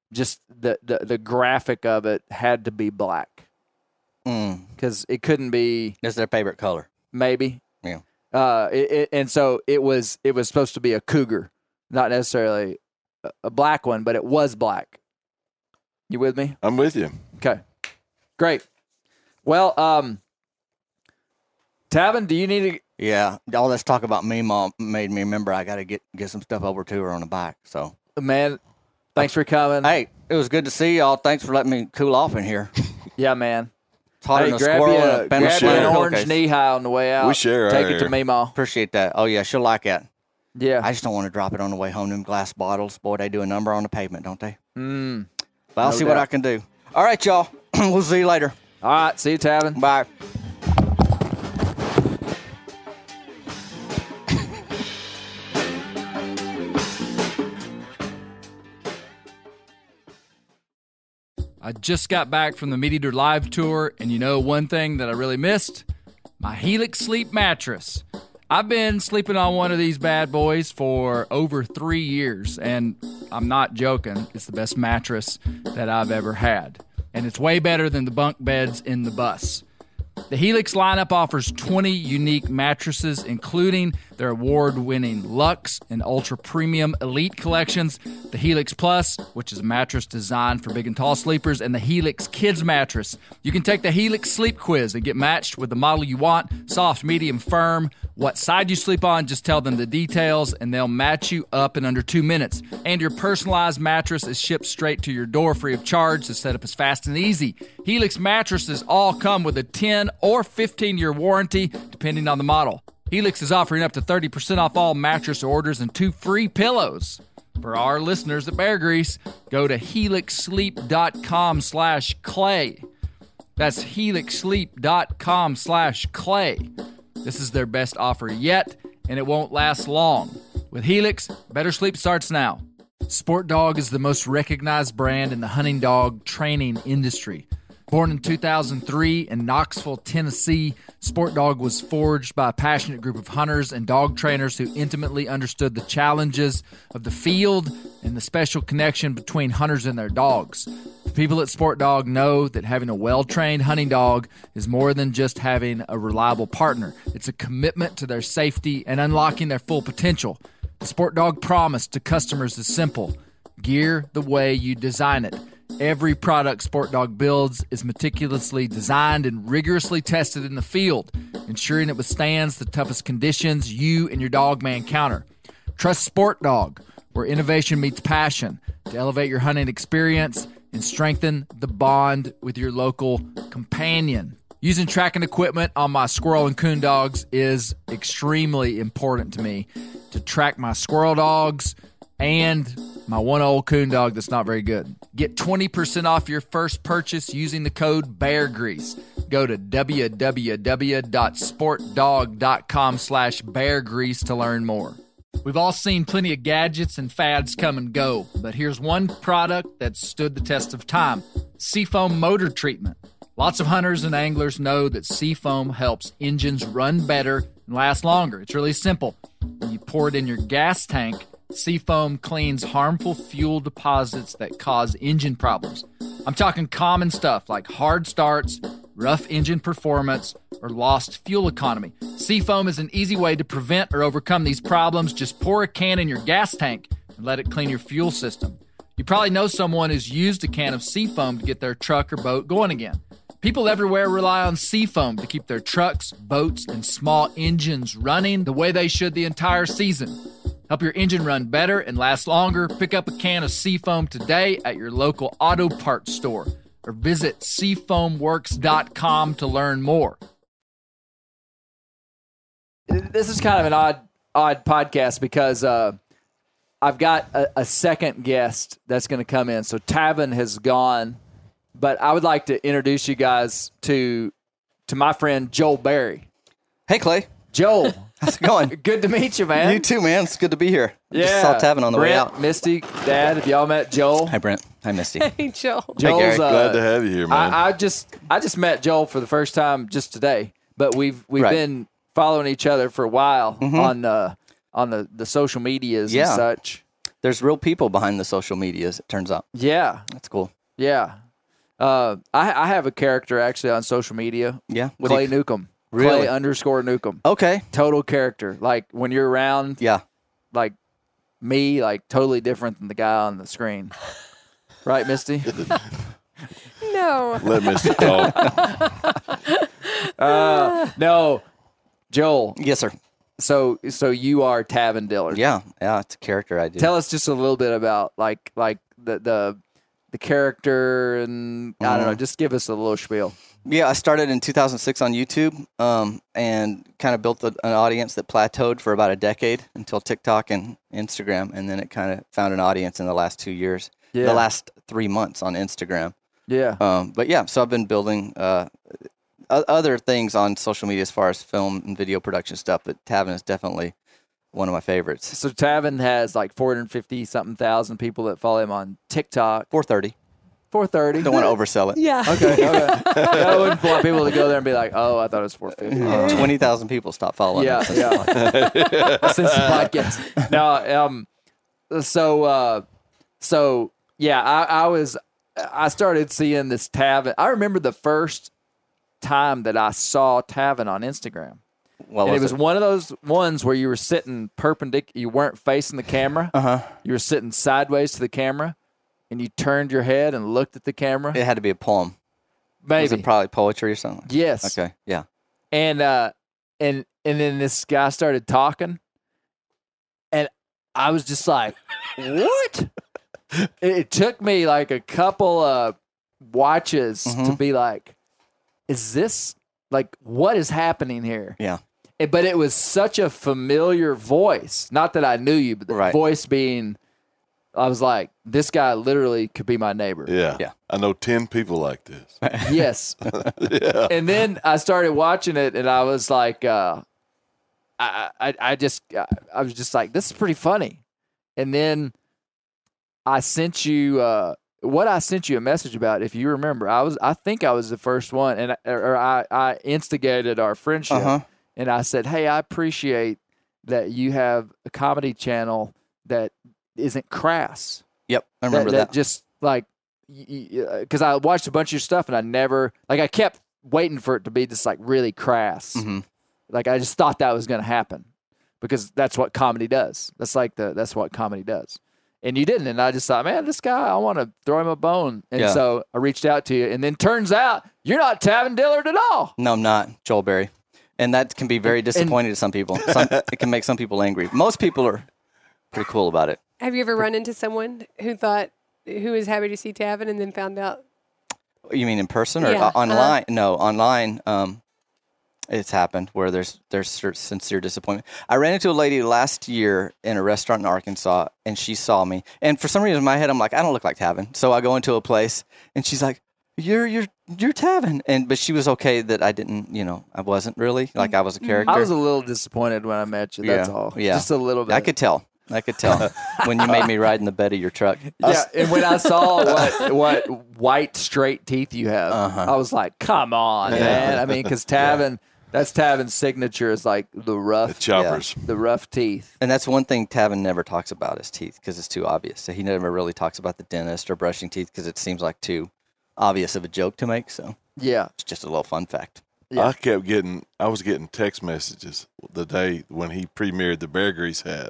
just the graphic of it had to be black because it couldn't be. It's their favorite color. Maybe. Yeah. And so it was supposed to be a cougar, not necessarily a black one, but it was black. You with me? I'm with you. Okay. Great. Well, Tavin, do you need to? Yeah, all this talk about me, Mom, made me remember I got to get some stuff over to her on the bike. So, Man, thanks for coming. hey, it was good to see y'all. Thanks for letting me cool off in here. Yeah, man. It's hotter Hey, than a grab squirrel you in a grab you an share. orange knee high on the way out. We share Take our it to air. Meemaw. Appreciate that. Oh yeah, she'll like that. Yeah. I just don't want to drop it on the way home. Them glass bottles, boy, they do a number on the pavement, don't they? Mm. But I'll No see what doubt. I can do. All right, y'all. We'll see you later. All right. See you, Tavin. Bye. I just got back from the Meat Eater Live tour, and you know one thing that I really missed? My Helix Sleep mattress. I've been sleeping on one of these bad boys for over 3 years, and I'm not joking. It's the best mattress that I've ever had, and it's way better than the bunk beds in the bus. The Helix lineup offers 20 unique mattresses, including their award-winning Luxe and Ultra Premium Elite collections, the Helix Plus, which is a mattress designed for big and tall sleepers, and the Helix Kids mattress. You can take the Helix Sleep Quiz and get matched with the model you want, soft, medium, firm. What side you sleep on, just tell them the details, and they'll match you up in under 2 minutes. And your personalized mattress is shipped straight to your door free of charge. The setup is fast and easy. Helix mattresses all come with a 10 or 15-year warranty, depending on the model. Helix is offering up to 30% off all mattress orders and 2 free pillows. For our listeners at Bear Grease, go to helixsleep.com/clay. That's helixsleep.com/clay. This is their best offer yet, and it won't last long. With Helix, better sleep starts now. Sport Dog is the most recognized brand in the hunting dog training industry. Born in 2003 in Knoxville, Tennessee, Sport Dog was forged by a passionate group of hunters and dog trainers who intimately understood the challenges of the field and the special connection between hunters and their dogs. The people at Sport Dog know that having a well-trained hunting dog is more than just having a reliable partner. It's a commitment to their safety and unlocking their full potential. The Sport Dog promise to customers is simple: gear the way you design it. Every product Sport Dog builds is meticulously designed and rigorously tested in the field, ensuring it withstands the toughest conditions you and your dog may encounter. Trust Sport Dog, where innovation meets passion, to elevate your hunting experience and strengthen the bond with your local companion. Using tracking equipment on my squirrel and coon dogs is extremely important to me to track my squirrel dogs and my one old coon dog that's not very good. Get 20% off your first purchase using the code BEARGREASE. Go to www.sportdog.com/beargrease to learn more. We've all seen plenty of gadgets and fads come and go, but here's one product that stood the test of time: Seafoam Motor Treatment. Lots of hunters and anglers know that Seafoam helps engines run better and last longer. It's really simple. When you pour it in your gas tank, Seafoam cleans harmful fuel deposits that cause engine problems. I'm talking common stuff like hard starts, rough engine performance, or lost fuel economy. Seafoam is an easy way to prevent or overcome these problems. Just pour a can in your gas tank and let it clean your fuel system. You probably know someone who's used a can of Seafoam to get their truck or boat going again. People everywhere rely on Seafoam to keep their trucks, boats, and small engines running the way they should the entire season. Help your engine run better and last longer. Pick up a can of Seafoam today at your local auto parts store or visit seafoamworks.com to learn more. This is kind of an odd podcast because I've got a second guest that's going to come in. So Tavin has gone, but I would like to introduce you guys to my friend Joel Berry. Hey, Clay. Joel. How's it going? Good to meet you, man. You too, man. It's good to be here. Yeah. Just saw Tavin on the way Brent, out. Misty, Dad, have y'all met Joel? Hi, Brent. Hi, Misty. Hey, Joel. Joel's, Gary. Glad to have you here, man. I just met Joel for the first time just today, but we've Right. been following each other for a while on the social medias and such. there's real people behind the social medias. It turns out Yeah, that's cool. yeah. I have a character actually on social media. Yeah. Clay Newcomb. Really? Clay _Newcomb. Okay. Total character. Like when you're around, Yeah. like me, like totally different than the guy on the screen. Right, Misty? No. Let Misty talk. No, Joel. Yes, sir. So you are Tavin Dillard. Yeah. Yeah. It's a character I do. Tell us just a little bit about like the character and I don't know. Just give us a little spiel. Yeah, I started in 2006 on YouTube, and kind of built an audience that plateaued for about a decade until TikTok and Instagram, and then it kind of found an audience in the last 2 years. Yeah. The last 3 months on Instagram. Yeah. But yeah, so I've been building other things on social media as far as film and video production stuff, but Tavin is definitely one of my favorites. So Tavin has like 450 something thousand people that follow him on TikTok. 430. 430. Don't want to oversell it. Yeah. Okay. I wouldn't want people to go there and be like, "Oh, I thought it was 450." 20,000 people stopped following Yeah, us. yeah. Since the podcast. No, so yeah, I started seeing this Tavin. I remember the first time that I saw Tavin on Instagram. What And was it was one of those ones where you were sitting perpendicular. You weren't facing the camera. You were sitting sideways to the camera, and you turned your head and looked at the camera. It had to be a poem. Was Maybe. it probably poetry or something? Yes. Okay, yeah. And then this guy started talking, and I was just like, "What?" It took me like a couple of watches to be like, "Is this like what is happening here?" Yeah. But it was such a familiar voice. Not that I knew you, but the Right. voice being, I was like, "This guy literally could be my neighbor." Yeah. Yeah. I know 10 people like this. Yes. Yeah. And then I started watching it, and I was like, I was just like, this is pretty funny. And then I sent you I sent you a message about, if you remember. I think I was the first one, and I instigated our friendship, and I said, "Hey, I appreciate that you have a comedy channel that isn't crass." Yep, I remember that. Just like, because I watched a bunch of your stuff, and I never, like, I kept waiting for it to be just like really crass. Like, I just thought that was going to happen because that's what comedy does. That's what comedy does. And you didn't. And I just thought, man, this guy, I want to throw him a bone. And so I reached out to you, and then turns out you're not Tavin Dillard at all. No, I'm not. Joel Berry. And that can be very disappointing to some people. It can make some people angry. Most people are pretty cool about it. Have you ever run into someone who was happy to see Tavin and then found out? You mean in person or Yeah, online? No, online. It's happened where there's sincere disappointment. I ran into a lady last year in a restaurant in Arkansas, and she saw me. And for some reason in my head, I'm like, I don't look like Tavin. So I go into a place, and she's like, You're Tavin. But she was okay that I didn't. I wasn't really like I was a character. I was a little disappointed when I met you. That's all. Yeah, Just a little bit. I could tell when you made me ride in the bed of your truck. Yeah, and when I saw what white straight teeth you have, I was like, "Come on, man!" I mean, because Tavin, that's Tavin's signature is like the rough Choppers. the rough teeth. And that's one thing Tavin never talks about is teeth because it's too obvious. So he never really talks about the dentist or brushing teeth because it seems like too obvious of a joke to make. So Yeah, it's just a little fun fact. Yeah. I was getting text messages the day when he premiered the Bear Grease hat.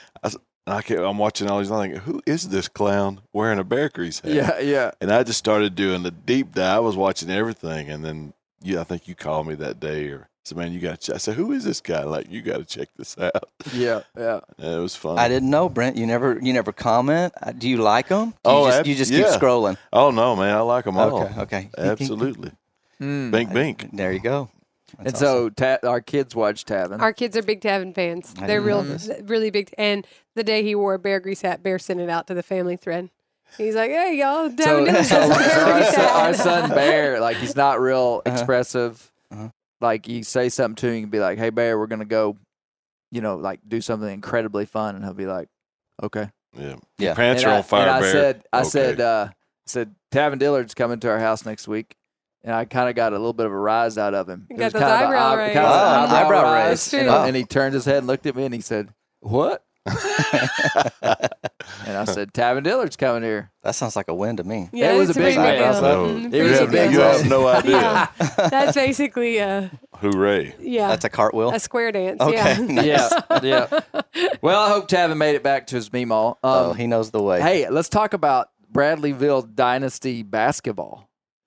I'm watching all these, and I'm thinking, who is this clown wearing a Bear Grease hat? yeah. And I just started doing the deep dive. I was watching everything, and then I think you called me that day, or said, "Man, you got to." I said, "Who is this guy? Like, you got to check this out." Yeah. And it was fun. I didn't know, Brent. You never comment. Do you like them? You just keep yeah. scrolling. Oh no, man, I like them all. Okay. Absolutely. Bink, bink. There you go. That's And awesome. so our kids watch Tavin. Our kids are big Tavin fans. I They're didn't know really big. And the day he wore a Bear Grease hat, Bear sent it out to the family thread. He's like, "Hey, y'all, So, Tavin Dillard so has a Bear Grease our hat." son Bear, like, he's not real expressive. Like, you say something to him, you can be like, "Hey, Bear, we're gonna go, like do something incredibly fun," and he'll be like, "Okay." Yeah. Yeah. Pants And are on fire, Bear. I Okay. said, Tavin Dillard's coming to our house next week. And I kind of got a little bit of a rise out of him. You It got was those kind of a- eyebrow kind raised. of an Oh, eyebrow rise. raised. And, Wow. and he turned his head and looked at me and he said, "What?" excited. Tavin Dillard's coming here. That sounds like a win to me. Yeah, It was it's a big pretty deal. deal. So, Mhm, It pretty was a big big you deal. have no idea. Yeah, that's basically Hooray. That's a cartwheel. a square dance. Okay. Yeah. Nice. Yeah. Well, I hope Tavin made it back to his Meemaw. He knows the way. Hey, let's talk about Bradleyville Dynasty basketball.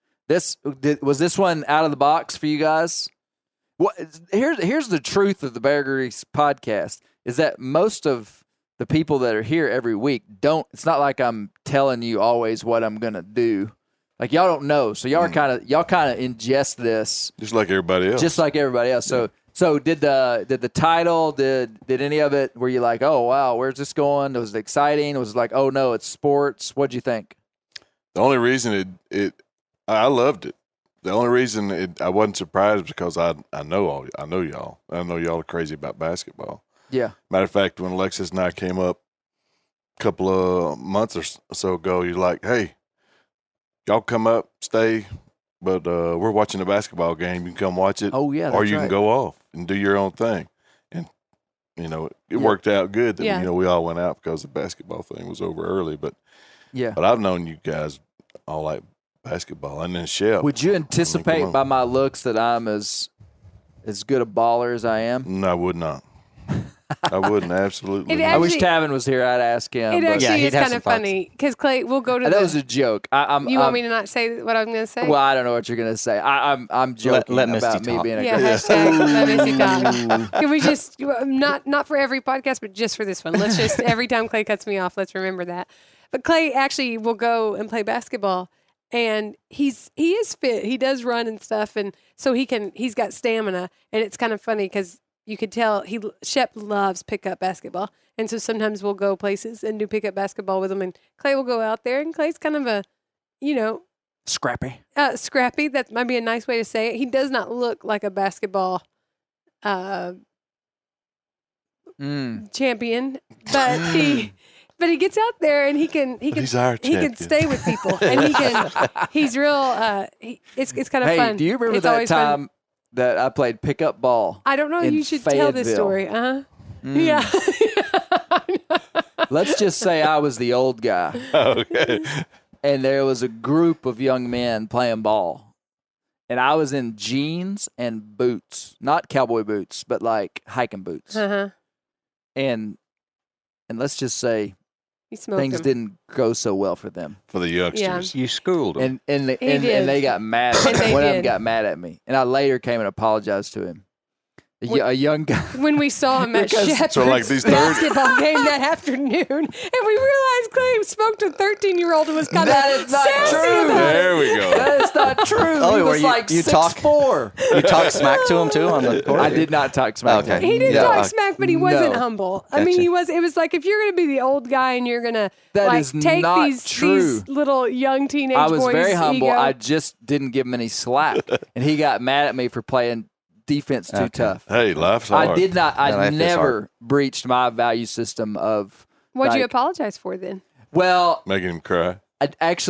Was this one out of the box for you guys? Well, here's the truth of the Bear Grease podcast is that most of the people that are here every week don't. It's not like I'm telling you always what I'm gonna do. Like y'all don't know, so y'all kind of ingest this Just like everybody else. just like everybody else. So did the title did any of it? Were you like, oh wow, where's this going? Was it exciting? Was it like, oh no, it's sports? What'd you think? The only reason I loved it. The only reason I wasn't surprised is because I know y'all. I know y'all are crazy about basketball. Yeah. Matter of fact, when Alexis and I came up a couple of months or so ago, you're like, hey, y'all come up, stay, but we're watching a basketball game. You can come watch it. Oh yeah. or that's you right. can go off and do your own thing. And, it Yeah. worked out good that, Yeah. we all went out because the basketball thing was over early. But Yeah. I've known you guys all like basketball. And then Shep. Would you anticipate on. by my looks that I'm as good a baller as I am? No, I would not. I wouldn't, absolutely It not. I wish Actually- Tavin was here. I'd ask him. It but actually he'd is have kind some of thoughts. funny because Clay, we'll go to that was a joke. You want me to not say what I'm going to say? Well, I don't know what you're gonna say. I'm joking let Misty about me talk. being a Yeah, great. hashtag let Missy talk. Can we just not for every podcast, but just for this one? Let's just every time Clay cuts me off, let's remember that. But Clay actually will go and play basketball, and he is fit. He does run and stuff, and so he's got stamina, and it's kind of funny because you could tell Shep loves pickup basketball, and so sometimes we'll go places and do pickup basketball with him, and Clay will go out there, and Clay's kind of a, Scrappy. scrappy. That might be a nice way to say it. He does not look like a basketball champion, but he gets out there and he can He's our he can champion. stay with people and he's real. It's kind of Hey, fun. do you remember It's that always fun. time that I played pickup ball? I don't know. in You should tell this Fayetteville? story. Uh huh. Mm. Yeah. Let's just say I was the old guy, Okay. and there was a group of young men playing ball, and I was in jeans and boots, not cowboy boots, but like hiking boots, Uh-huh. and let's just say You smoked things him. didn't go so well for them. For the youngsters. You schooled him. And He and did. they got mad. And they One of them did. got mad at me, and I later came and apologized to him. A young guy. When we saw him at Because- Shepard's So, like, these third- basketball game that afternoon, and we realized Clay smoked a 13-year-old and was kind of That is not sassy true. about it. There we go. That is not true. Oh, he were was you- like you 6'4". You talk smack to him too on the court? I did not talk smack to Okay. him. He didn't Yeah, talk smack, but he wasn't no. humble. I mean, Gotcha. it was like if you're going to be the old guy and you're going to That like is take not these true. little young teenage I was boys' very humble. ego. I just didn't give him any slack, and he got mad at me for playing defense too Okay. tough. Hey, life's hard. I did not. Yeah, I life is never hard. breached my value system of. What'd you like- apologize for then? Well, Making him cry. I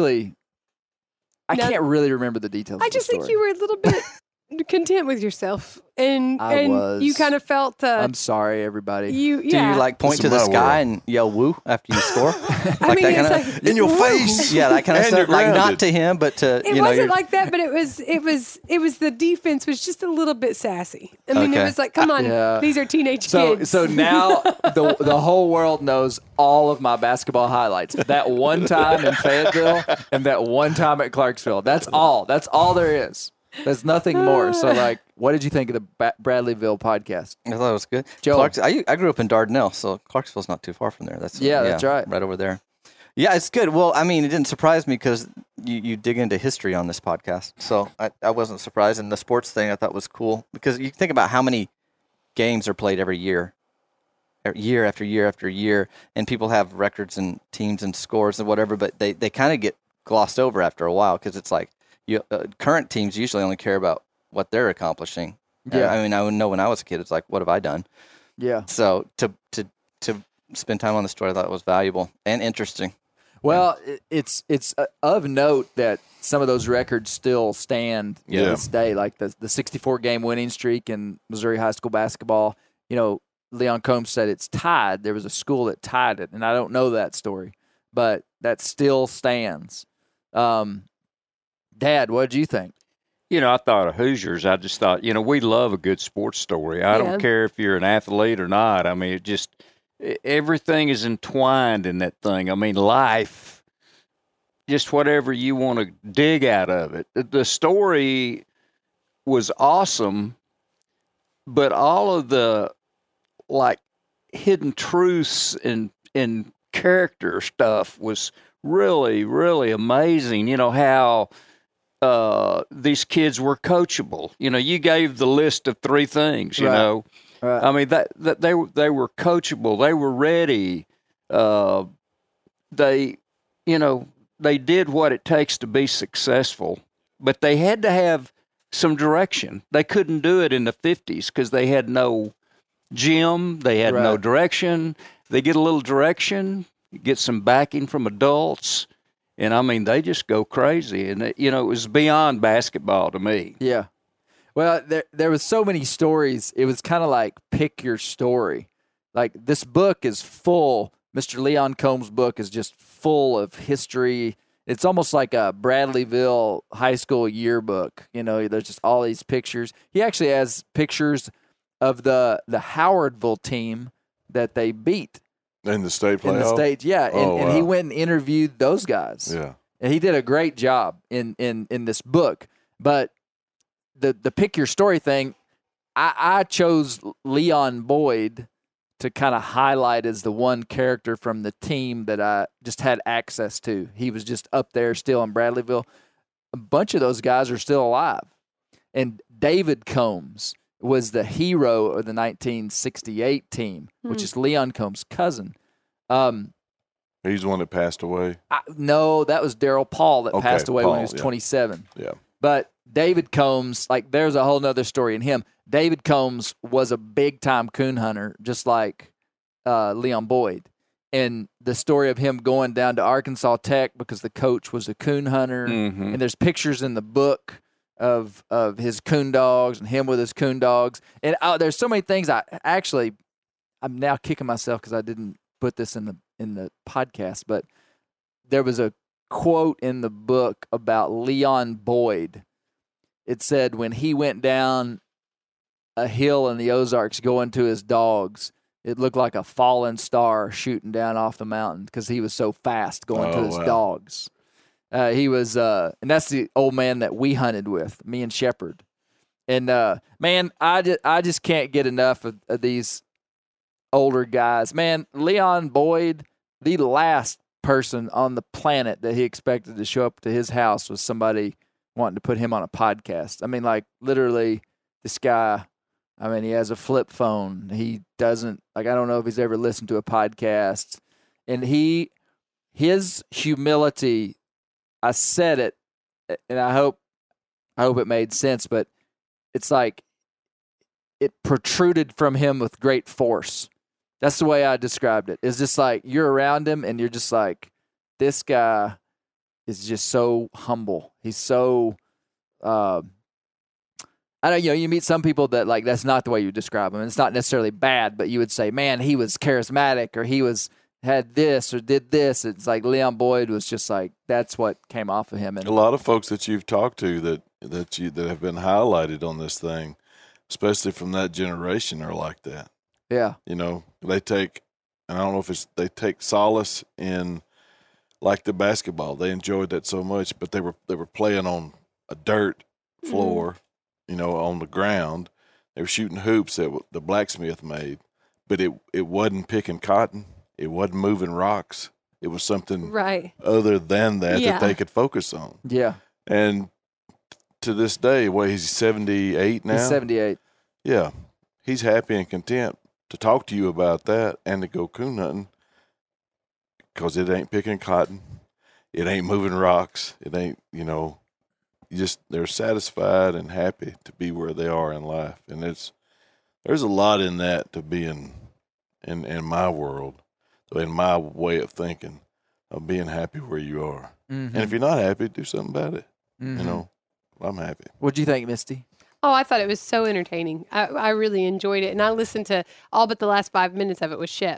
No. can't really remember the details. I of the just think story. you were a little bit content with yourself, and I was. you kind of felt I'm sorry, everybody. do you Do you like point This to is the my sky world. and yell woo after you score? I mean, that it's kinda- like In your whoa. face. Yeah, that kind of And stuff. you're Like not grounded. to him, but to It you know. wasn't you're- like that, but it was the defense was just a little bit sassy. I mean, it Okay. was like, come on, Yeah. these are teenage So kids. so now the whole world knows all of my basketball highlights. That one time in Fayetteville and that one time at Clarksville. That's all. That's all there is. There's nothing more. So like, what did you think of the Bradleyville podcast? I thought it was good. Joe. Clarks, I grew up in Dardanelle, so Clarksville's not too far from there. That's That's right. right over there. Yeah, it's good. Well, I mean, it didn't surprise me because you dig into history on this podcast, so I wasn't surprised. And the sports thing I thought was cool because you think about how many games are played every year after year after year, and people have records and teams and scores and whatever, but they kind of get glossed over after a while because it's like current teams usually only care about what they're accomplishing. Yeah. I mean, I would know when I was a kid, it's like, what have I done? Yeah. So to spend time on the story, I thought was valuable and interesting. Well, it's of note that some of those records still stand to Yeah. this day, like the 64 game winning streak in Missouri high school basketball. You know, Leon Combs said it's tied. There was a school that tied it, and I don't know that story. but that still stands. Dad, what did you think? I thought of Hoosiers. I just thought, we love a good sports story. I don't care if you're an athlete or not. I mean, everything is entwined in that thing. I mean, life, just whatever you want to dig out of it. The story was awesome, but all of the, hidden truths and character stuff was really, really amazing. How these kids were coachable. You gave the list of 3 things, you know. Right. I mean, that they were coachable. They were ready. They did what it takes to be successful, but they had to have some direction. They couldn't do it in the 50s because they had no gym. They had no direction. They get a little direction, get some backing from adults, and I mean, they just go crazy. And it was beyond basketball to me. Yeah. Well, there was so many stories. It was kind of like pick your story. Like this book is full. Mr. Leon Combs' book is just full of history. It's almost like a Bradleyville high school yearbook. There's just all these pictures. He actually has pictures of the Howardville team that they beat in the state playoff. In the state, yeah. And he went and interviewed those guys. Yeah. And he did a great job in this book. But the pick your story thing, I chose Leon Boyd to kind of highlight as the one character from the team that I just had access to. He was just up there still in Bradleyville. A bunch of those guys are still alive. And David Combs was the hero of the 1968 team, which is Leon Combs' cousin. He's the one that passed away. No, that was Daryl Paul that passed away when he was 27. Yeah. But David Combs, there's a whole nother story in him. David Combs was a big-time coon hunter, just like Leon Boyd. And the story of him going down to Arkansas Tech because the coach was a coon hunter. And there's pictures in the book of his coon dogs and him with his coon dogs. And there's so many things I'm now kicking myself because I didn't put this in the podcast, but there was a quote in the book about Leon Boyd. It said when he went down a hill in the Ozarks going to his dogs, it looked like a fallen star shooting down off the mountain because he was so fast going to his dogs. He was, and that's the old man that we hunted with, me and Shepherd. And man, I just can't get enough of these older guys. Man, Leon Boyd, the last person on the planet that he expected to show up to his house was somebody wanting to put him on a podcast. I mean, literally, this guy, he has a flip phone. He doesn't, I don't know if he's ever listened to a podcast. And his humility, I said it, and I hope it made sense, but it's like it protruded from him with great force. That's the way I described it. It's just like you're around him and you're just like, this guy is just so humble. He's so, you meet some people that that's not the way you describe him. And it's not necessarily bad, but you would say, man, he was charismatic or he had this or did this. It's like Leon Boyd was just that's what came off of him. And a lot of folks that you've talked to that have been highlighted on this thing, especially from that generation, are like that. Yeah. They take, and I don't know if they take solace in the basketball. They enjoyed that so much, but they were playing on a dirt floor, on the ground. They were shooting hoops that the blacksmith made, but it wasn't picking cotton. It wasn't moving rocks. It was something other than that they could focus on. Yeah. And to this day, he's 78 now? He's 78. Yeah. He's happy and content to talk to you about that and to go coon hunting because it ain't picking cotton. It ain't moving rocks. It ain't, they're satisfied and happy to be where they are in life. And there's a lot in that to be in my world, in my way of thinking, of being happy where you are. Mm-hmm. And if you're not happy, do something about it. Mm-hmm. I'm happy. What'd you think, Misty? Oh, I thought it was so entertaining. I really enjoyed it. And I listened to all but the last 5 minutes of it with Shep.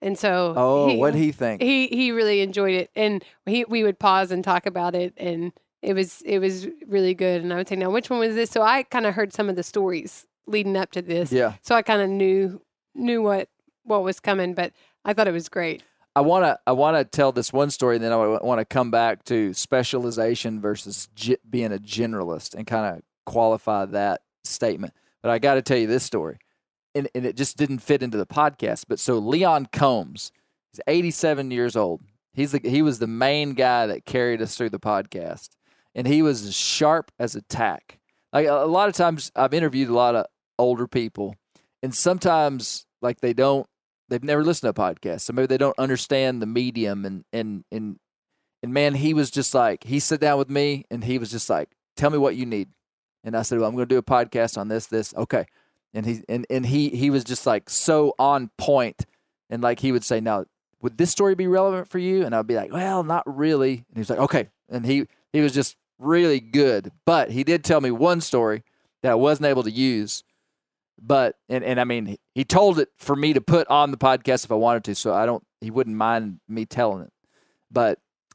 And so what'd he think? He really enjoyed it, and we would pause and talk about it, and it was really good. And I would say, now which one was this? So I kind of heard some of the stories leading up to this. Yeah. So I kind of knew what was coming, but I thought it was great. I wanna tell this one story, and then I want to come back to specialization versus being a generalist and kind of qualify that statement. But I got to tell you this story. And it just didn't fit into the podcast. But so Leon Combs, he's 87 years old. He was the main guy that carried us through the podcast, and he was as sharp as a tack. Like a lot of times, I've interviewed a lot of older people, and sometimes like they've never listened to a podcast, so maybe they don't understand the medium. And man, he was just like, he sat down with me, and he was just like, "Tell me what you need," and I said, "Well, I'm going to do a podcast on this, okay." And he was just like so on point, and like he would say, "Now, would this story be relevant for you?" And I'd be like, "Well, not really." And he was like, "Okay." And he was just really good. But he did tell me one story that I wasn't able to use. But and I mean, he told it for me to put on the podcast if I wanted to, so he wouldn't mind me telling it. But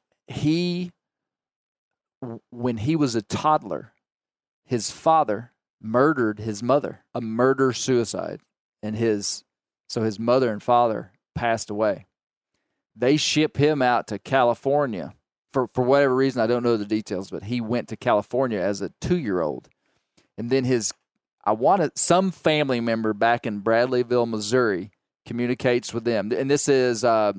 when he was a toddler, his father murdered his mother, a murder-suicide, and his mother and father passed away. They ship him out to California for whatever reason. I don't know the details, but he went to California as a 2-year-old, and then some family member back in Bradleyville, Missouri, communicates with them, and this is would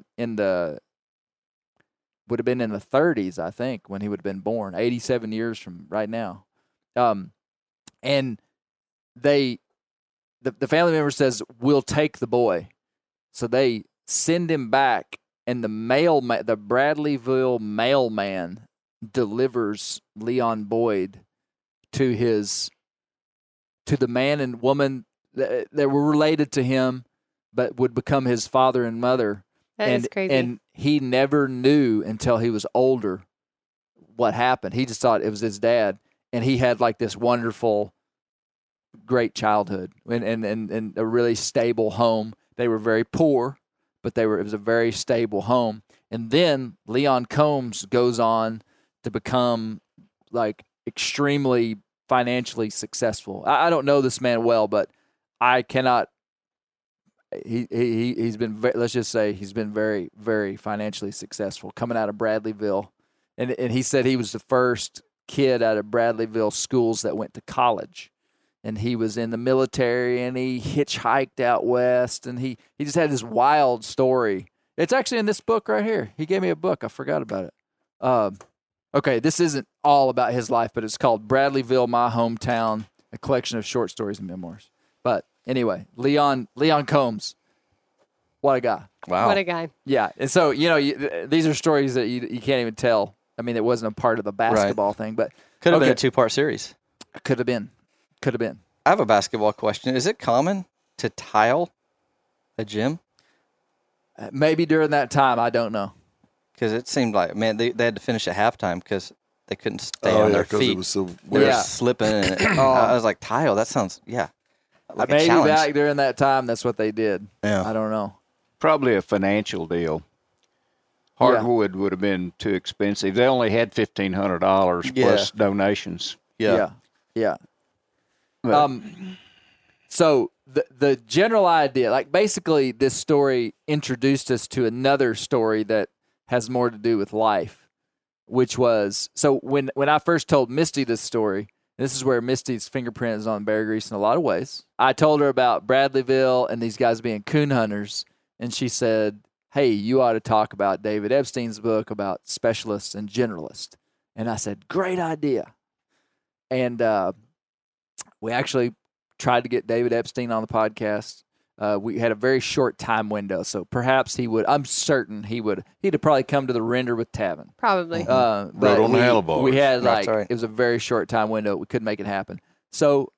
have been in the 30s, I think, when he would have been born, 87 years from right now. And the family member says, "We'll take the boy." So they send him back, and the Bradleyville mailman delivers Leon Boyd to the man and woman that were related to him, but would become his father and mother. That is crazy. And he never knew until he was older what happened. He just thought it was his dad. And he had like this wonderful, great childhood and a really stable home. They were very poor, but it was a very stable home. And then Leon Combs goes on to become like extremely financially successful. I don't know this man well, but I cannot. He's been, let's just say, he's been very, very financially successful coming out of Bradleyville, and he said he was the first kid out of Bradleyville schools that went to college, and he was in the military, and he hitchhiked out west, and he just had this wild story. It's actually in this book right here. He gave me a book. I forgot about it. Okay, this isn't all about his life, but it's called Bradleyville, My Hometown, a collection of short stories and memoirs. But anyway, Leon Combs, what a guy. Wow. What a guy. Yeah, and so, these are stories that you can't even tell. I mean, it wasn't a part of the basketball thing, but could have been a 2-part series. Could have been. I have a basketball question. Is it common to tile a gym? Maybe during that time, I don't know. Because it seemed like, man, they had to finish at halftime because they couldn't stay on their feet. It was so They were Yeah. slipping. And I was like, tile, that sounds, like a Maybe challenge. back during that time, that's what they did. Yeah. I don't know. Probably a financial deal. Hardwood would have been too expensive. They only had $1,500 plus donations. Yeah. But- So the general idea, like basically this story introduced us to another story that has more to do with life, which was, so when I first told Misty this story, this is where Misty's fingerprint is on Bear Grease in a lot of ways. I told her about Bradleyville and these guys being coon hunters, and she said, "Hey, you ought to talk about David Epstein's book about specialists and generalists." And I said, "Great idea." And we actually tried to get David Epstein on the podcast. We had a very short time window, so perhaps he would. I'm certain he'd have probably come to the render with Tavin. Probably. Rode But on the handlebars. we had That's right. it was a very short time window. We couldn't make it happen. So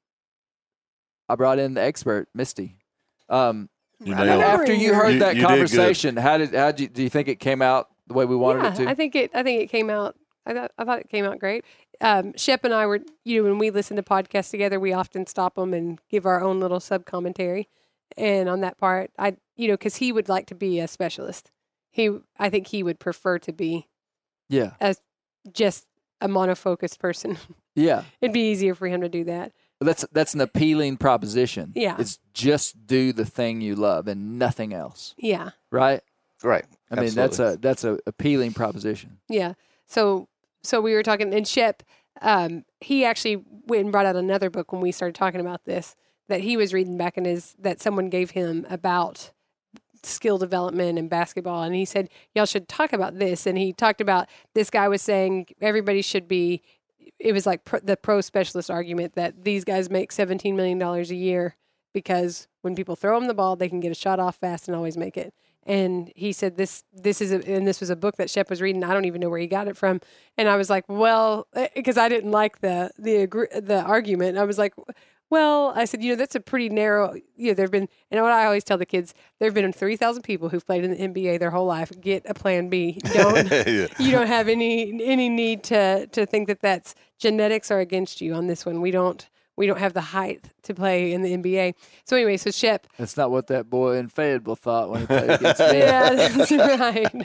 I brought in the expert, Misty. You nailed it. After you heard You that did good. conversation, do you think it came out the way we wanted it to? I think it came out. I thought it came out great. Shep and I were, when we listen to podcasts together, we often stop them and give our own little sub commentary. And on that part, because he would like to be a specialist. I think he would prefer to be just a monofocused person. Yeah. It'd be easier for him to do that. That's an appealing proposition. Yeah. It's just do the thing you love and nothing else. Yeah. Right? Right. I mean, that's a appealing proposition. Yeah. So we were talking, and Shep, he actually went and brought out another book when we started talking about this that he was reading back that someone gave him about skill development and basketball. And he said, y'all should talk about this. And he talked about, this guy was saying everybody should be, it was like the pro specialist argument that these guys make $17 million a year because when people throw them the ball, they can get a shot off fast and always make it. And he said this was a book that Shep was reading. I don't even know where he got it from. And I was like, well, because I didn't like the argument. I was like, well, I said, that's a pretty narrow, there've been, and what I always tell the kids, there've been 3,000 people who've played in the NBA their whole life. Get a plan B. You don't have any need to think that that's genetics are against you on this one. We don't have the height to play in the NBA. So anyway, so Shep. That's not what that boy in Fayetteville thought when he played against me. Yeah, that's right.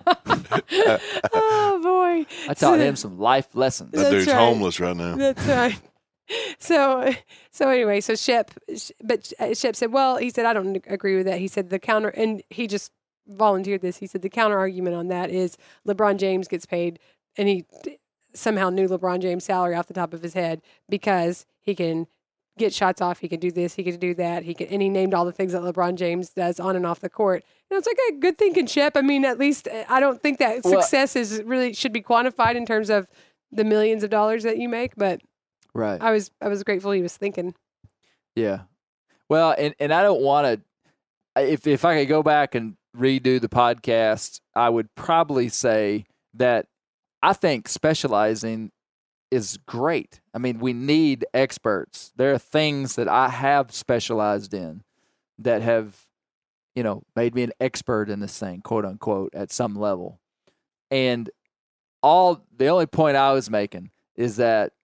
Oh, boy. I taught him some life lessons. That dude's right. homeless right now. That's right. So anyway, so Shep said, well, he said, I don't agree with that. He said the counter, and he just volunteered this. He said the counter argument on that is LeBron James gets paid, and he somehow knew LeBron James' salary off the top of his head because he can get shots off, he can do this, he can do that, and he named all the things that LeBron James does on and off the court. And it's like a good thinking, Shep. I mean, at least I don't think that success should be quantified in terms of the millions of dollars that you make, but right. I was grateful he was thinking. Yeah. Well, and I don't want to, if I could go back and redo the podcast, I would probably say that I think specializing is great. I mean, we need experts. There are things that I have specialized in that have, made me an expert in this thing, quote unquote, at some level. And the only point I was making is that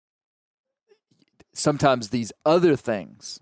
sometimes these other things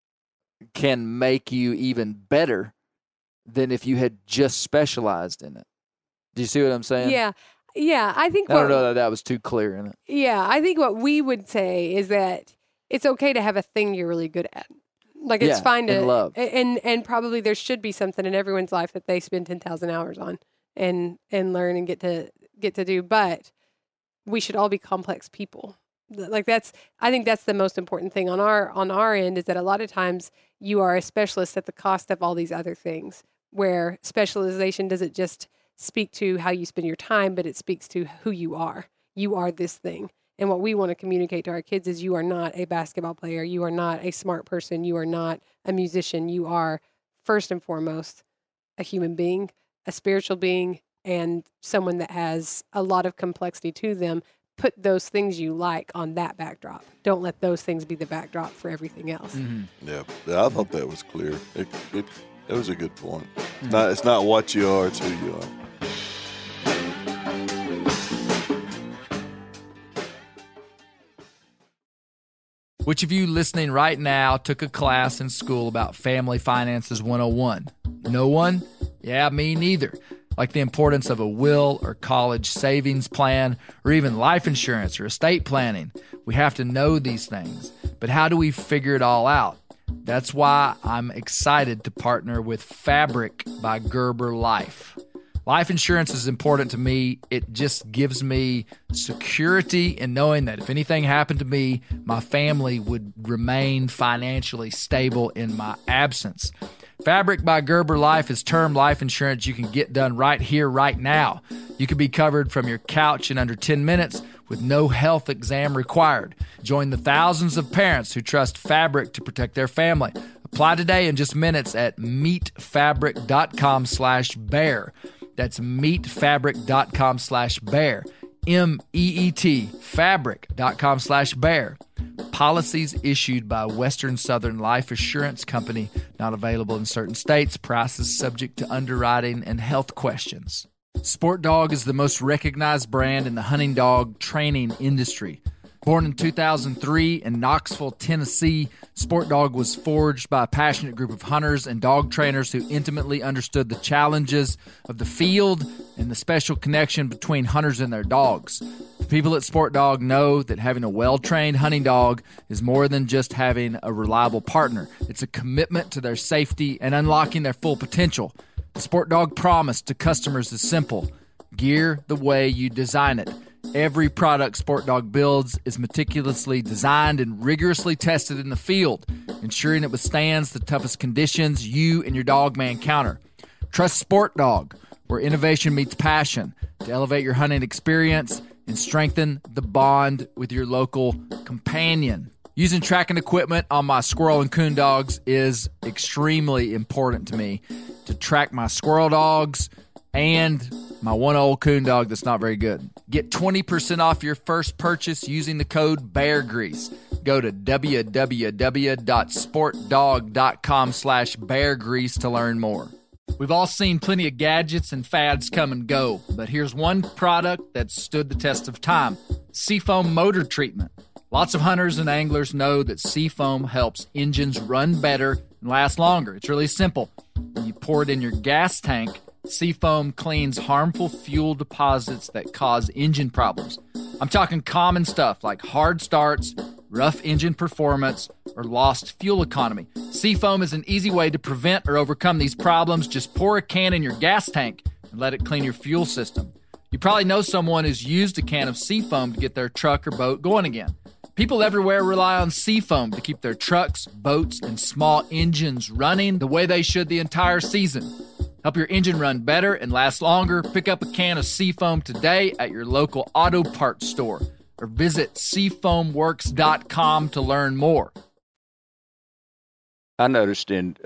can make you even better than if you had just specialized in it. Do you see what I'm saying? Yeah. Yeah, I think. I don't know that was too clear in it. Yeah, I think what we would say is that it's okay to have a thing you're really good at. Like it's fine to love, and probably there should be something in everyone's life that they spend 10,000 hours on and learn and get to do. But we should all be complex people. Like I think that's the most important thing on our end is that a lot of times you are a specialist at the cost of all these other things. Where specialization doesn't just speak to how you spend your time, but it speaks to who you are. You are this thing. And what we want to communicate to our kids is you are not a basketball player. You are not a smart person. You are not a musician. You are, first and foremost, a human being, a spiritual being, and someone that has a lot of complexity to them. Put those things you like on that backdrop. Don't let those things be the backdrop for everything else. Mm-hmm. Yeah, I thought that was clear. It was a good point. It's not what you are, it's who you are. Which of you listening right now took a class in school about Family Finances 101? No one? Yeah, me neither. Like the importance of a will or college savings plan or even life insurance or estate planning. We have to know these things. But how do we figure it all out? That's why I'm excited to partner with Fabric by Gerber Life. Life insurance is important to me. It just gives me security in knowing that if anything happened to me, my family would remain financially stable in my absence. Fabric by Gerber Life is term life insurance you can get done right here, right now. You can be covered from your couch in under 10 minutes with no health exam required. Join the thousands of parents who trust Fabric to protect their family. Apply today in just minutes at meetfabric.com/bear. That's meetfabric.com/bear. MEET, fabric.com/bear. Policies issued by Western Southern Life Assurance Company, not available in certain states. Prices subject to underwriting and health questions. Sport Dog is the most recognized brand in the hunting dog training industry. Born in 2003 in Knoxville, Tennessee, Sport Dog was forged by a passionate group of hunters and dog trainers who intimately understood the challenges of the field and the special connection between hunters and their dogs. The people at Sport Dog know that having a well-trained hunting dog is more than just having a reliable partner. It's a commitment to their safety and unlocking their full potential. The Sport Dog promise to customers is simple: gear the way you design it. Every product Sport Dog builds is meticulously designed and rigorously tested in the field, ensuring it withstands the toughest conditions you and your dog may encounter. Trust Sport Dog, where innovation meets passion, to elevate your hunting experience and strengthen the bond with your local companion. Using tracking equipment on my squirrel and coon dogs is extremely important to me to track my squirrel dogs and my one old coon dog that's not very good. Get 20% off your first purchase using the code BEARGREASE. Go to www.sportdog.com/beargrease to learn more. We've all seen plenty of gadgets and fads come and go, but here's one product that stood the test of time: Seafoam Motor Treatment. Lots of hunters and anglers know that Seafoam helps engines run better and last longer. It's really simple. When you pour it in your gas tank, Seafoam cleans harmful fuel deposits that cause engine problems. I'm talking common stuff like hard starts, rough engine performance, or lost fuel economy. Seafoam is an easy way to prevent or overcome these problems. Just pour a can in your gas tank and let it clean your fuel system. You probably know someone who's used a can of Seafoam to get their truck or boat going again. People everywhere rely on Seafoam to keep their trucks, boats, and small engines running the way they should the entire season. Help your engine run better and last longer. Pick up a can of Seafoam today at your local auto parts store or visit seafoamworks.com to learn more. I noticed in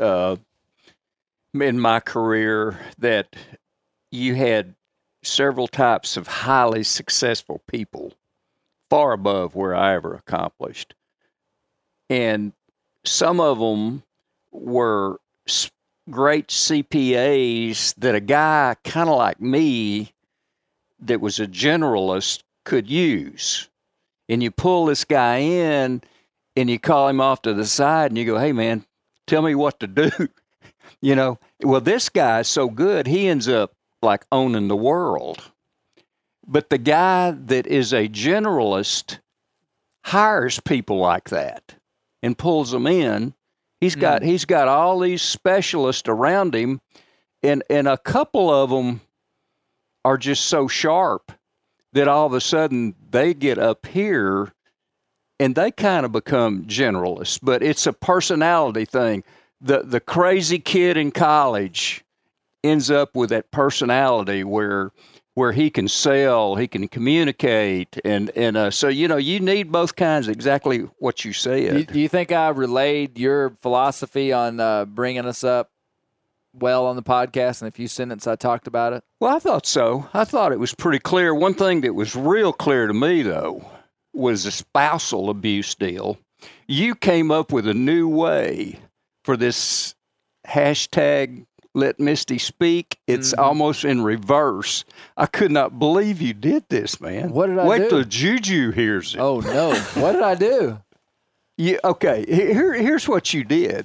my career that you had several types of highly successful people, far above where I ever accomplished. And some of them were great CPAs that a guy kind of like me that was a generalist could use. And you pull this guy in and you call him off to the side and you go, "Hey man, tell me what to do." Well, this guy's so good, he ends up like owning the world. But the guy that is a generalist hires people like that and pulls them in. He's got all these specialists around him, and a couple of them are just so sharp that all of a sudden they get up here and they kind of become generalists. But it's a personality thing. The crazy kid in college ends up with that personality where he can sell, he can communicate, and so you need both kinds. Exactly what you said. Do you think I relayed your philosophy on bringing us up well on the podcast? In a few sentences, I talked about it. Well, I thought so. I thought it was pretty clear. One thing that was real clear to me, though, was the spousal abuse deal. You came up with a new way for this hashtag Let Misty Speak. It's almost in reverse. I could not believe you did this, man. What did I do? Wait till Juju hears it. Oh, no. What did I do? Okay, here's what you did.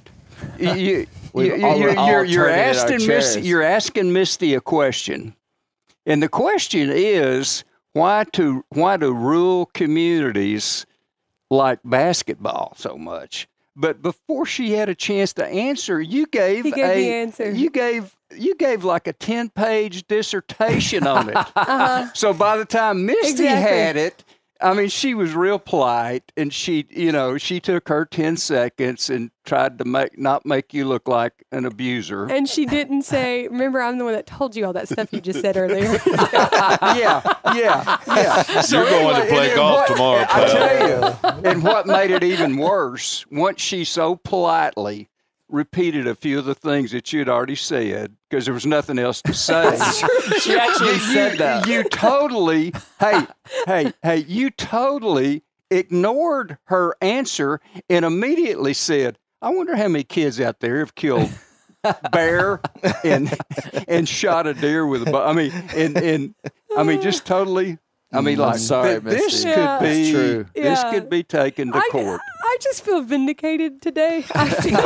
You're asking Misty a question. And the question is, why do rural communities like basketball so much? But before she had a chance to answer, you gave the answer. You gave like a 10-page dissertation on it. So by the time Misty had it, I mean, she was real polite, and she took her 10 seconds and tried to not make you look like an abuser. And she didn't say, "Remember, I'm the one that told you all that stuff you just said earlier." Yeah. So You're going to play golf tomorrow, pal. I tell you, and what made it even worse, once she so politely repeated a few of the things that you'd already said, because there was nothing else to say. She actually said that. You totally, you totally ignored her answer and immediately said, "I wonder how many kids out there have killed bear and shot a deer with a bow." I mean, just totally I mean, like, sorry, this Misty. Yeah. could be That's true. this Yeah. could be taken to court. I just feel vindicated today. I feel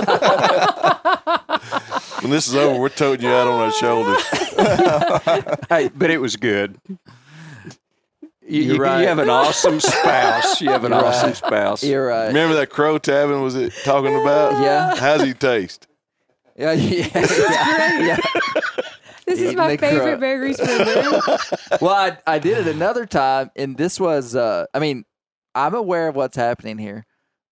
When this is over, we're toting you out on our shoulders. Hey, but it was good. You're right. You have an awesome spouse. You have an awesome spouse. You're right. Remember that crow Tavin was it talking about? Yeah. How's he taste? Yeah. Yeah. this is my Nick favorite Crow. Bear Grease program. Well, I did it another time, and this was, I mean, I'm aware of what's happening here.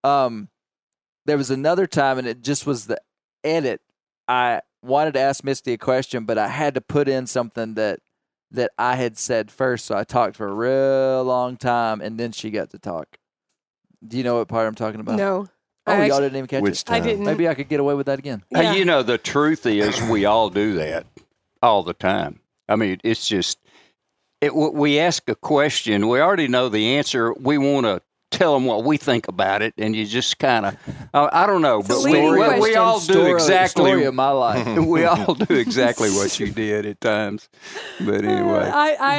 There was another time, and it just was the edit. I wanted to ask Misty a question, but I had to put in something that I had said first, so I talked for a real long time, and then she got to talk. Do you know what part I'm talking about? No. Oh, I y'all actually- didn't even catch Which it? time? I didn't. Maybe I could get away with that again. Yeah. Hey, you know, the truth is we all do that all the time. I mean, it's just we ask a question. We already know the answer. We want to tell them what we think about it, and you just kind of, I don't know, but leading we question. all do Story exactly. of my life. We all do exactly what you did at times. But anyway.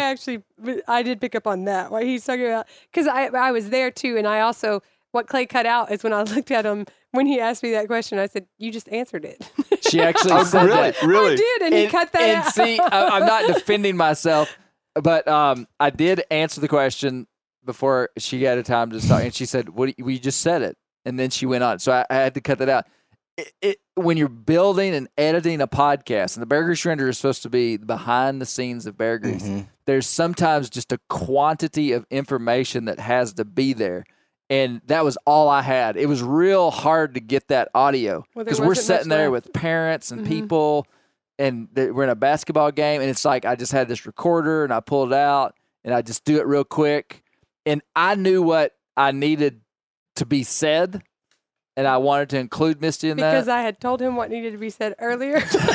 I did pick up on that. What he's talking about, because I was there too, and I also what Clay cut out is when I looked at him when he asked me that question. I said, "You just answered it." She actually said that. I did, and he cut that and out. see, I'm not defending myself, but I did answer the question before she had a time to start, and she said, we just said it," and then she went on. So I had to cut that out. When you're building and editing a podcast, and the Bear Grease Render is supposed to be behind the scenes of Bear Grease, there's sometimes just a quantity of information that has to be there. And that was all I had. It was real hard to get that audio Well, there because we're wasn't sitting much there left. with parents and people, and we're in a basketball game, and it's like I just had this recorder, and I pulled it out, and I just do it real quick. And I knew what I needed to be said, and I wanted to include Misty in because that. I had told him what needed to be said earlier,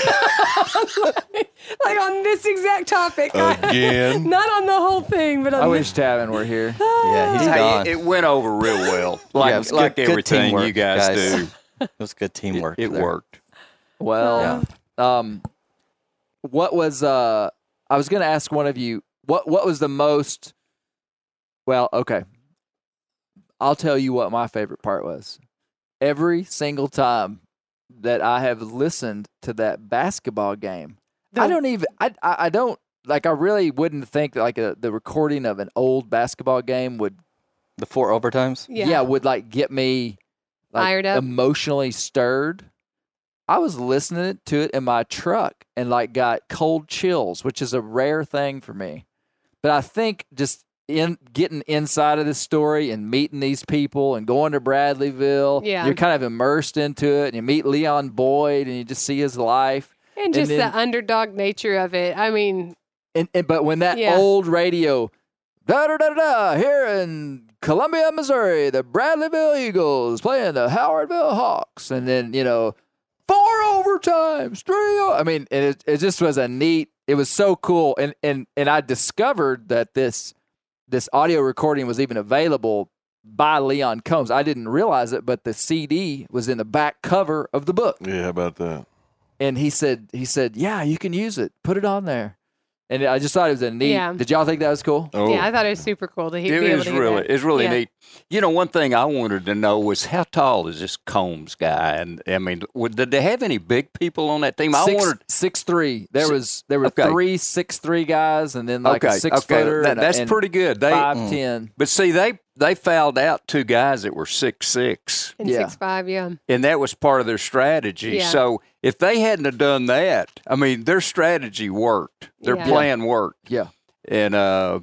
like on this exact topic. Again. Not on the whole thing, but on I this. wish Tavin were here. Yeah, he's Hey, gone. it went over real well. Like, Yeah, it was like good everything teamwork, you guys do. It was good teamwork. It there. worked. Well, what was I was going to ask one of you what was the most? Well, okay, I'll tell you what my favorite part was. Every single time that I have listened to that basketball game, I don't like. I really wouldn't think that like the recording of an old basketball game would The 4 overtimes. would like get me like Fired up. emotionally stirred. I was listening to it in my truck and like got cold chills, which is a rare thing for me. But I think just in getting inside of this story and meeting these people and going to Bradleyville, Yeah. you're kind of immersed into it, and you meet Leon Boyd and you just see his life. And just then- the underdog nature of it. I mean, And but when that Yeah. old radio, da da da da da, here in Columbia, Missouri, the Bradleyville Eagles playing the Howardville Hawks, and then 4 overtimes, 3. I mean, and it just was a neat. It was so cool, and I discovered that this audio recording was even available by Leon Combs. I didn't realize it, but the CD was in the back cover of the book, Yeah, how about that? and he said, yeah, you can use it, put it on there. And I just thought it was a neat. Yeah. Did y'all think that was cool? Oh, yeah, I thought it was super cool to be It able was to hear really, that. it's really Yeah. neat. You know, one thing I wanted to know was how tall is this Combs guy? And I mean, did they have any big people on that team? I wondered. 6'3". There were okay. 3 6'3" guys, and then like a 6-footer. That's pretty good. They 5'10". But see, they fouled out 2 guys that were 6'6", And Yeah. 6'5", yeah. and that was part of their strategy. Yeah. So if they hadn't have done that, I mean, their strategy worked. Their Yeah. plan worked. Yeah. And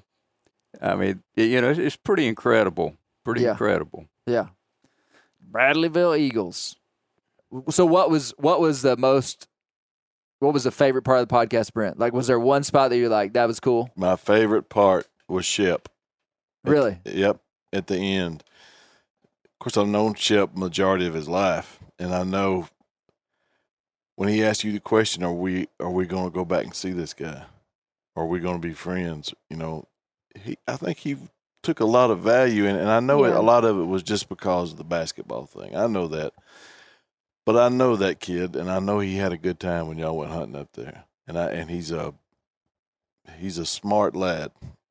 I mean, it's pretty incredible. Pretty Yeah. incredible. Yeah. Bradleyville Eagles. So what was the favorite part of the podcast, Brent? Like, was there one spot that you're like, that was cool? my favorite part was Shep. Really? Yep, at the end. Of course, I've known Shep majority of his life, and I know when he asked you the question, are we going to go back and see this guy? Are we going to be friends? I think he took a lot of value in it, and I know Yeah. a lot of it was just because of the basketball thing. I know that. But I know that kid, and I know he had a good time when y'all went hunting up there. And he's a smart lad.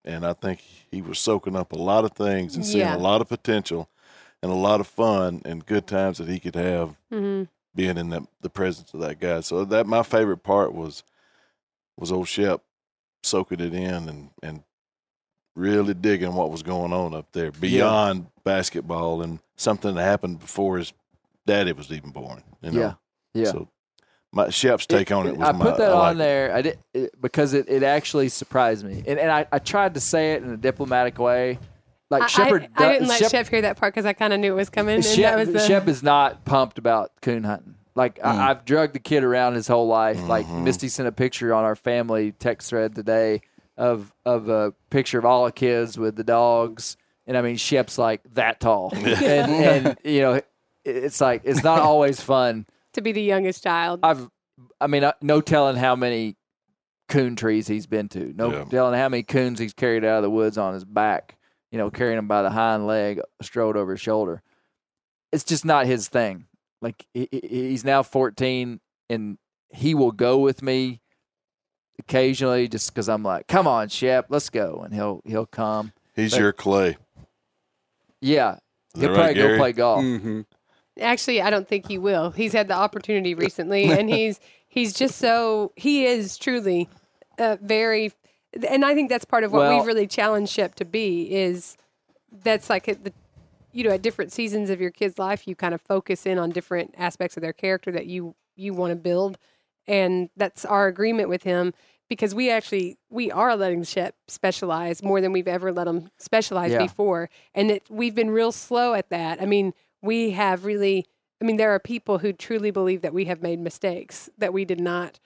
And I think he was soaking up a lot of things and seeing Yeah. a lot of potential and a lot of fun and good times that he could have Mm-hmm. being in the presence of that guy. So that my favorite part was old Shep soaking it in and really digging what was going on up there beyond basketball and something that happened before his daddy was even born. You know? Yeah. So my Shep's take on it was I put that like on there. I did because it actually surprised me, and I tried to say it in a diplomatic way. Like Shepard, I didn't let Shep hear that part because I kind of knew it was coming. And that was the... Shep is not pumped about coon hunting. Like I've drugged the kid around his whole life. Mm-hmm. Like Misty sent a picture on our family text thread today of a picture of all the kids with the dogs, and I mean Shep's like that tall, and you know it's like it's not always fun to be the youngest child. I mean, no telling how many coon trees he's been to. No telling how many coons he's carried out of the woods on his back. You know, carrying them by the hind leg, strode over his shoulder. It's just not his thing. Like he's now 14, and he will go with me occasionally just because I'm like, "Come on, Shep, let's go," and he'll come. He's your Clay. Yeah, Is he'll that probably right, go Gary? play golf. Mm-hmm. Actually, I don't think he will. He's had the opportunity recently, and he's just so he is truly very. And I think that's part of what we've really challenged Shep to be is that's like at different seasons of your kid's life, you kind of focus in on different aspects of their character that you want to build. And that's our agreement with him because we are letting Shep specialize more than we've ever let him specialize before. And we've been real slow at that. I mean, there are people who truly believe that we have made mistakes, that we did not.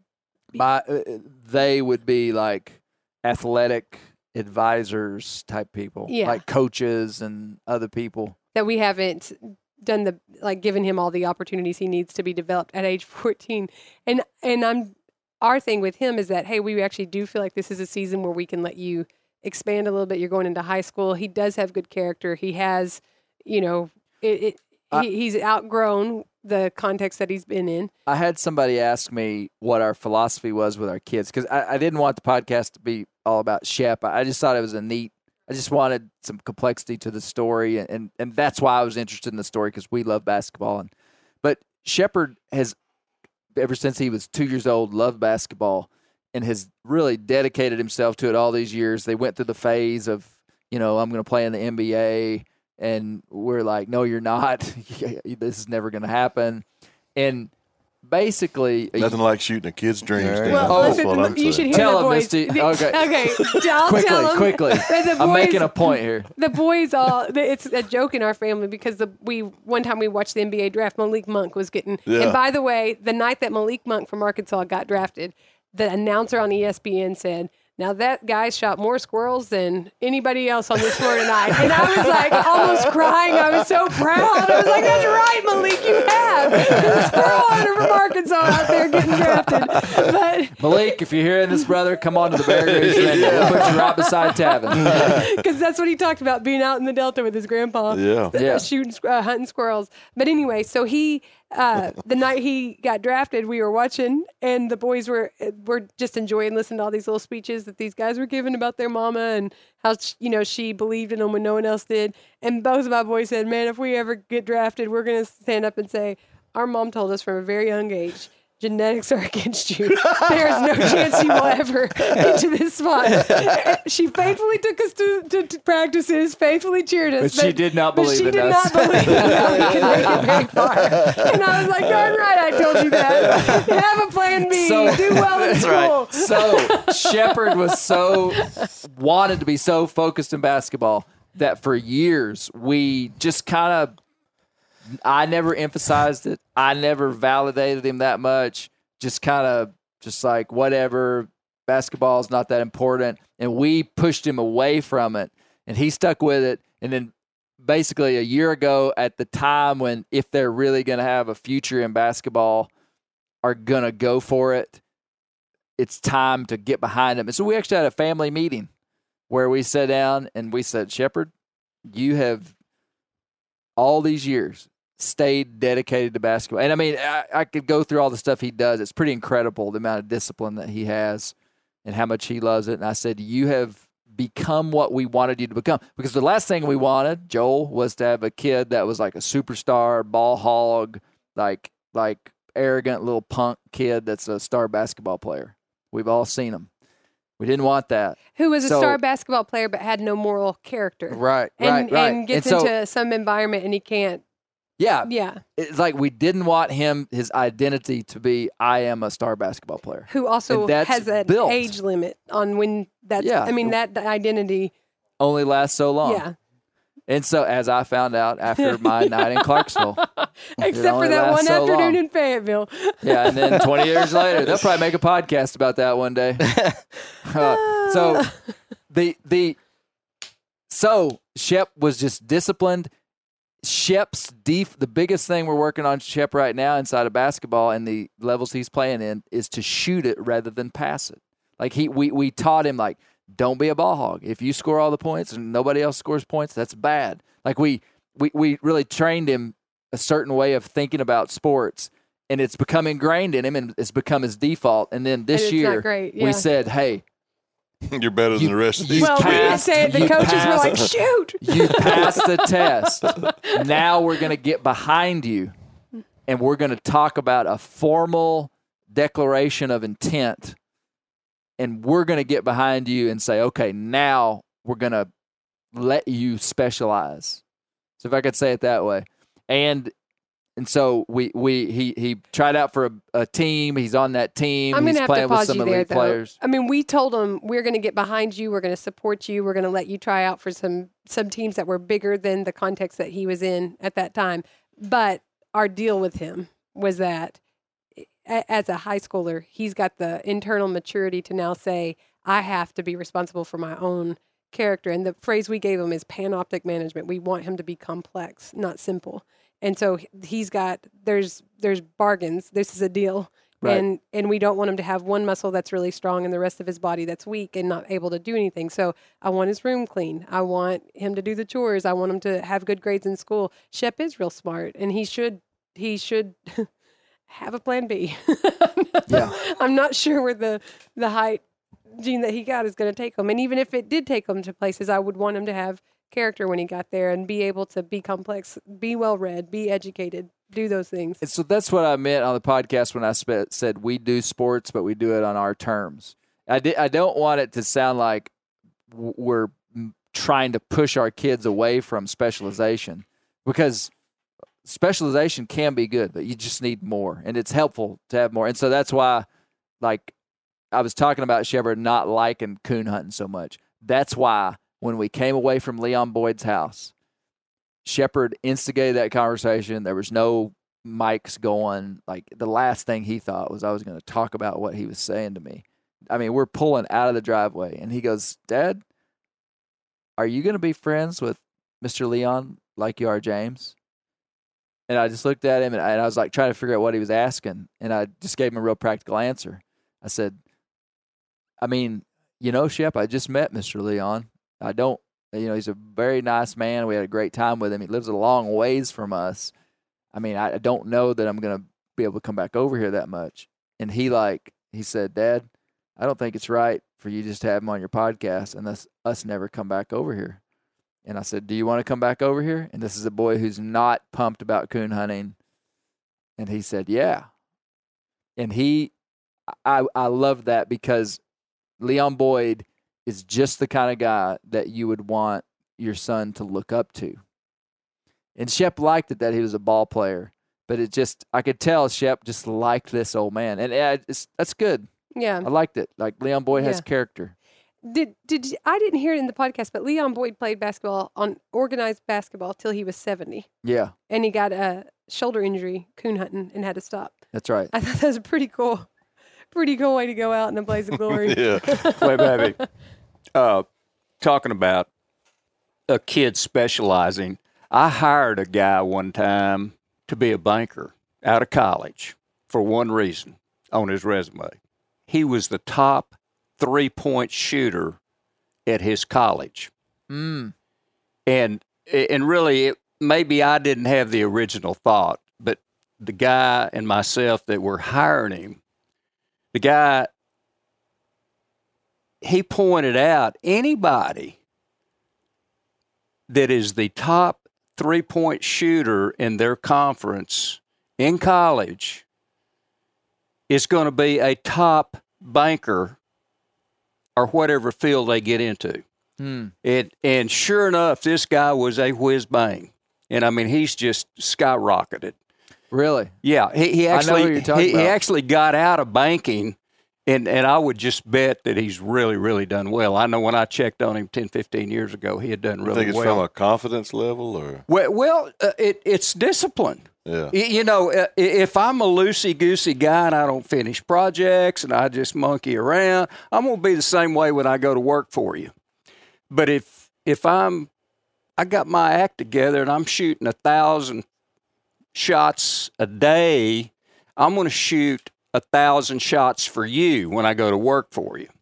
They would be like athletic advisors type people, like coaches and other people. That we haven't done given him all the opportunities he needs to be developed at age 14. And our thing with him is that, hey, we actually do feel like this is a season where we can let you expand a little bit. You're going into high school. He does have good character. He has, he's outgrown the context that he's been in. I had somebody ask me what our philosophy was with our kids because I didn't want the podcast to be all about Shep. I just thought it was I just wanted some complexity to the story, and that's why I was interested in the story because we love basketball. But Shepard has, ever since he was 2 years old, loved basketball and has really dedicated himself to it all these years. They went through the phase of, I'm going to play in the NBA. And we're like, no, you're not. This is never going to happen. And basically, nothing like shooting a kid's dreams. Well, listen, you should hear tell the him, boys. Misty. Okay, quickly. I'm making a point here. The boys it's a joke in our family because one time we watched the NBA draft. Malik Monk was getting. Yeah. And by the way, the night that Malik Monk from Arkansas got drafted, the announcer on ESPN said, "Now that guy shot more squirrels than anybody else on this floor tonight." And I was like almost crying. I was so proud. I was like, "That's right, Malik, you have. There's a squirrel hunter from Arkansas out there getting drafted." But Malik, if you're hearing this, brother, come on to the Bear Grylls Range. We'll put you right beside Tavin. Because that's what he talked about, being out in the Delta with his grandpa, shooting, hunting squirrels. But anyway, so he, the night he got drafted, we were watching, and the boys were just enjoying listening to all these little speeches that these guys were giving about their mama and how she believed in them when no one else did. And both of my boys said, "Man, if we ever get drafted, we're gonna stand up and say, our mom told us from a very young age, genetics are against you. There's no chance you will ever get to this spot." She faithfully took us to practices, faithfully cheered us. But she did not believe in us. She did not believe that we could make it very far. And I was like, darn right, I told you that. Have a plan B. Do well in school. So Shepard wanted to be so focused in basketball that for years we just kind of, I never emphasized it. I never validated him that much. Just kind of just like, whatever, basketball is not that important. And we pushed him away from it, and he stuck with it. And then basically a year ago, at the time when, if they're really going to have a future in basketball, are going to go for it, it's time to get behind them. And so we actually had a family meeting where we sat down and we said, Shepard, you have all these years stayed dedicated to basketball. And I mean, I could go through all the stuff he does. It's pretty incredible, the amount of discipline that he has and how much he loves it. And I said, you have become what we wanted you to become. Because the last thing we wanted, Joel, was to have a kid that was like a superstar, ball hog, like arrogant little punk kid that's a star basketball player. We've all seen him. We didn't want that. Who was a star basketball player but had no moral character. Right. And gets into some environment and he can't. Yeah. Yeah. It's like we didn't want his identity to be, I am a star basketball player. Who also has an age limit on when that's, that identity only lasts so long. Yeah. And so, as I found out after my night in Clarksville. Except for that one afternoon in Fayetteville. Yeah, and then 20 years later, they'll probably make a podcast about that one day. So Shep was just disciplined. Shep's the biggest thing we're working on Shep right now inside of basketball and the levels he's playing in is to shoot it rather than pass it. Like we taught him, like, don't be a ball hog. If you score all the points and nobody else scores points, that's bad. Like we really trained him a certain way of thinking about sports, and it's become ingrained in him, and it's become his default. And then this year, we said, hey, you're better than the rest of these kids. Well, we didn't say it. The coaches were like, shoot. You passed the test. Now we're going to get behind you, and we're going to talk about a formal declaration of intent. And we're going to get behind you and say, okay, now we're going to let you specialize. So if I could say it that way. And so he tried out for a team. He's on that team. I'm He's have playing to pause with some you there, elite players. I mean, we told him we're going to get behind you. We're going to support you. We're going to let you try out for some teams that were bigger than the context that he was in at that time. But our deal with him was that as a high schooler, he's got the internal maturity to now say, I have to be responsible for my own character. And the phrase we gave him is panoptic management. We want him to be complex, not simple. And so he's got, there's bargains. This is a deal. Right. And we don't want him to have one muscle that's really strong and the rest of his body that's weak and not able to do anything. So I want his room clean. I want him to do the chores. I want him to have good grades in school. Shep is real smart, and he should have a plan B. Yeah. I'm not sure where the height gene that he got is going to take him. And even if it did take him to places, I would want him to have character when he got there and be able to be complex, be well-read, be educated, do those things. And so that's what I meant on the podcast when I said we do sports, but we do it on our terms. I don't want it to sound like we're trying to push our kids away from specialization, because specialization can be good, but you just need more, and it's helpful to have more. And so that's why, like, I was talking about Shepard not liking coon hunting so much. That's why when we came away from Leon Boyd's house, Shepard instigated that conversation. There was no mics going. Like, the last thing he thought was I was going to talk about what he was saying to me. I mean, we're pulling out of the driveway, and he goes, Dad, are you going to be friends with Mr. Leon like you are James? And I just looked at him, and I was like trying to figure out what he was asking, and I just gave him a real practical answer. I said, I mean, Shep, I just met Mr. Leon. I don't, he's a very nice man. We had a great time with him. He lives a long ways from us. I mean, I don't know that I'm going to be able to come back over here that much. And he said, Dad, I don't think it's right for you just to have him on your podcast and us never come back over here. And I said, do you want to come back over here? And this is a boy who's not pumped about coon hunting. And he said, yeah. And I love that, because Leon Boyd is just the kind of guy that you would want your son to look up to. And Shep liked it that he was a ball player, but I could tell Shep just liked this old man. And that's good. Yeah. I liked it. Like, Leon Boyd has character. I didn't hear it in the podcast, but Leon Boyd played basketball on organized basketball till he was 70. Yeah. And he got a shoulder injury coon hunting and had to stop. That's right. I thought that was a pretty cool way to go out in a blaze of glory. Yeah. Wait, baby. Talking about a kid specializing, I hired a guy one time to be a banker out of college for one reason on his resume. He was the top 3-point shooter at his college. Mm. And really, maybe I didn't have the original thought, but the guy and myself that were hiring him, the guy he pointed out anybody that is the top 3-point shooter in their conference in college is going to be a top banker or whatever field they get into. And sure enough, this guy was a whiz bang. And I mean, he's just skyrocketed. Really? Yeah. He actually, I know who you're talking about. He actually got out of banking. And I would just bet that he's really, really done well. I know when I checked on him 10, 15 years ago, he had done really well. I think it's from a confidence level, or it's discipline. Yeah. You know, if I'm a loosey-goosey guy and I don't finish projects and I just monkey around, I'm going to be the same way when I go to work for you. But if I got my act together and I'm shooting 1,000 shots a day, I'm going to shoot 1,000 shots for you when I go to work for you.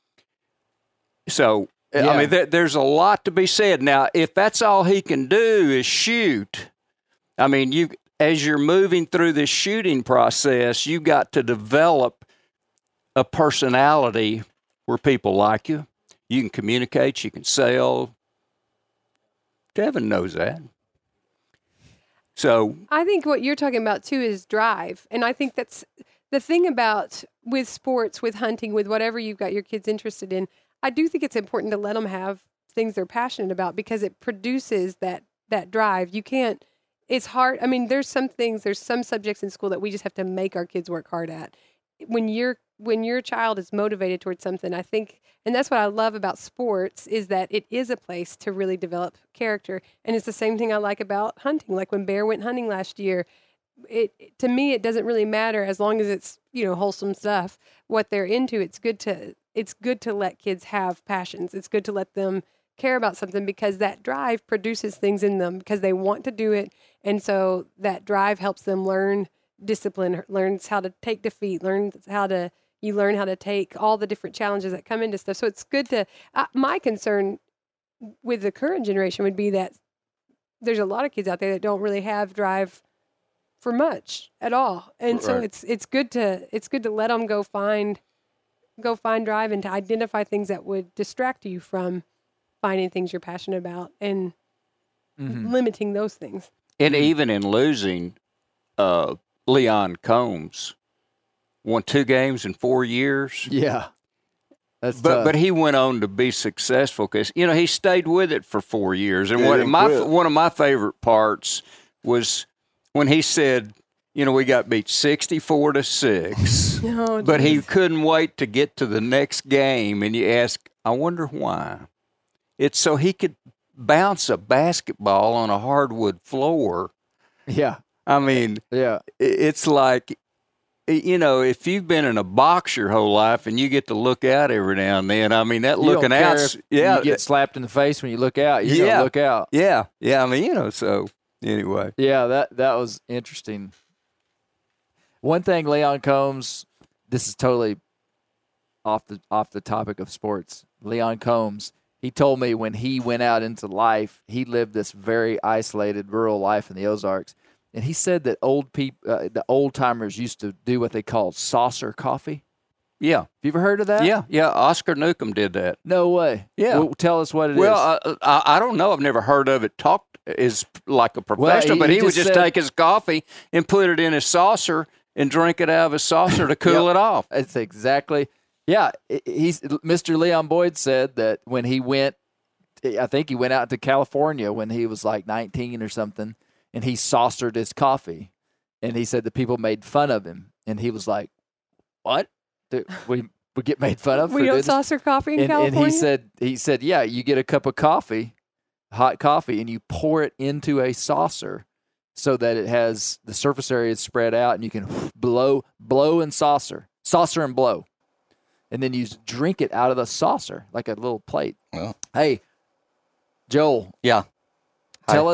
So, yeah. I mean, there's a lot to be said. Now, if that's all he can do is shoot, I mean, as you're moving through this shooting process, you got to develop a personality where people like you. You can communicate, you can sell. Devin knows that. So I think what you're talking about too is drive. And I think that's the thing about with sports, with hunting, with whatever you've got your kids interested in. I do think it's important to let them have things they're passionate about because it produces that drive. You can't, it's hard. I mean, there's some subjects in school that we just have to make our kids work hard at. When your child is motivated towards something, I think, and that's what I love about sports, is that it is a place to really develop character. And it's the same thing I like about hunting. Like when Bear went hunting last year, to me, it doesn't really matter as long as it's, wholesome stuff, what they're into. It's good to let kids have passions. It's good to let them care about something because that drive produces things in them because they want to do it. And so that drive helps them learn discipline, learns how to take defeat, learn how to take all the different challenges that come into stuff. So it's good to, my concern with the current generation would be that there's a lot of kids out there that don't really have drive for much at all. And so it's good to let them go find drive and to identify things that would distract you from finding things you're passionate about and limiting those things. And even in losing, Leon Combs won 2 games in 4 years. Yeah. But he went on to be successful because, he stayed with it for 4 years. And one of my favorite parts was when he said, we got beat 64-6, Oh, but he couldn't wait to get to the next game. And you ask, I wonder why. It's so he could bounce a basketball on a hardwood floor. Yeah. I mean, yeah, it's like, if you've been in a box your whole life and you get to look out every now and then, I mean, that you looking don't out, care if you get slapped in the face when you look out. You're gonna look out. Yeah. I mean, so anyway. Yeah, that was interesting. One thing, Leon Combs, this is totally off the topic of sports. Leon Combs, he told me when he went out into life, he lived this very isolated rural life in the Ozarks. And he said that the old timers used to do what they called saucer coffee. Yeah. Have you ever heard of that? Yeah. Oscar Newcomb did that. No way. Yeah. Well, tell us what it is. Well, I don't know. I've never heard of it talked as like a professional, but he would just take his coffee and put it in his saucer and drink it out of his saucer to cool it off. It's exactly. Yeah. Mr. Leon Boyd said that when he went, I think he went out to California when he was like 19 or something. And he saucered his coffee, and he said the people made fun of him, and he was like, "What? We get made fun of? We don't saucer coffee in California." And he said, yeah, you get a cup of coffee, hot coffee, and you pour it into a saucer so that it has the surface area is spread out, and you can blow and saucer and blow, and then you drink it out of the saucer like a little plate. Well. Hey, Joel. Yeah. Tell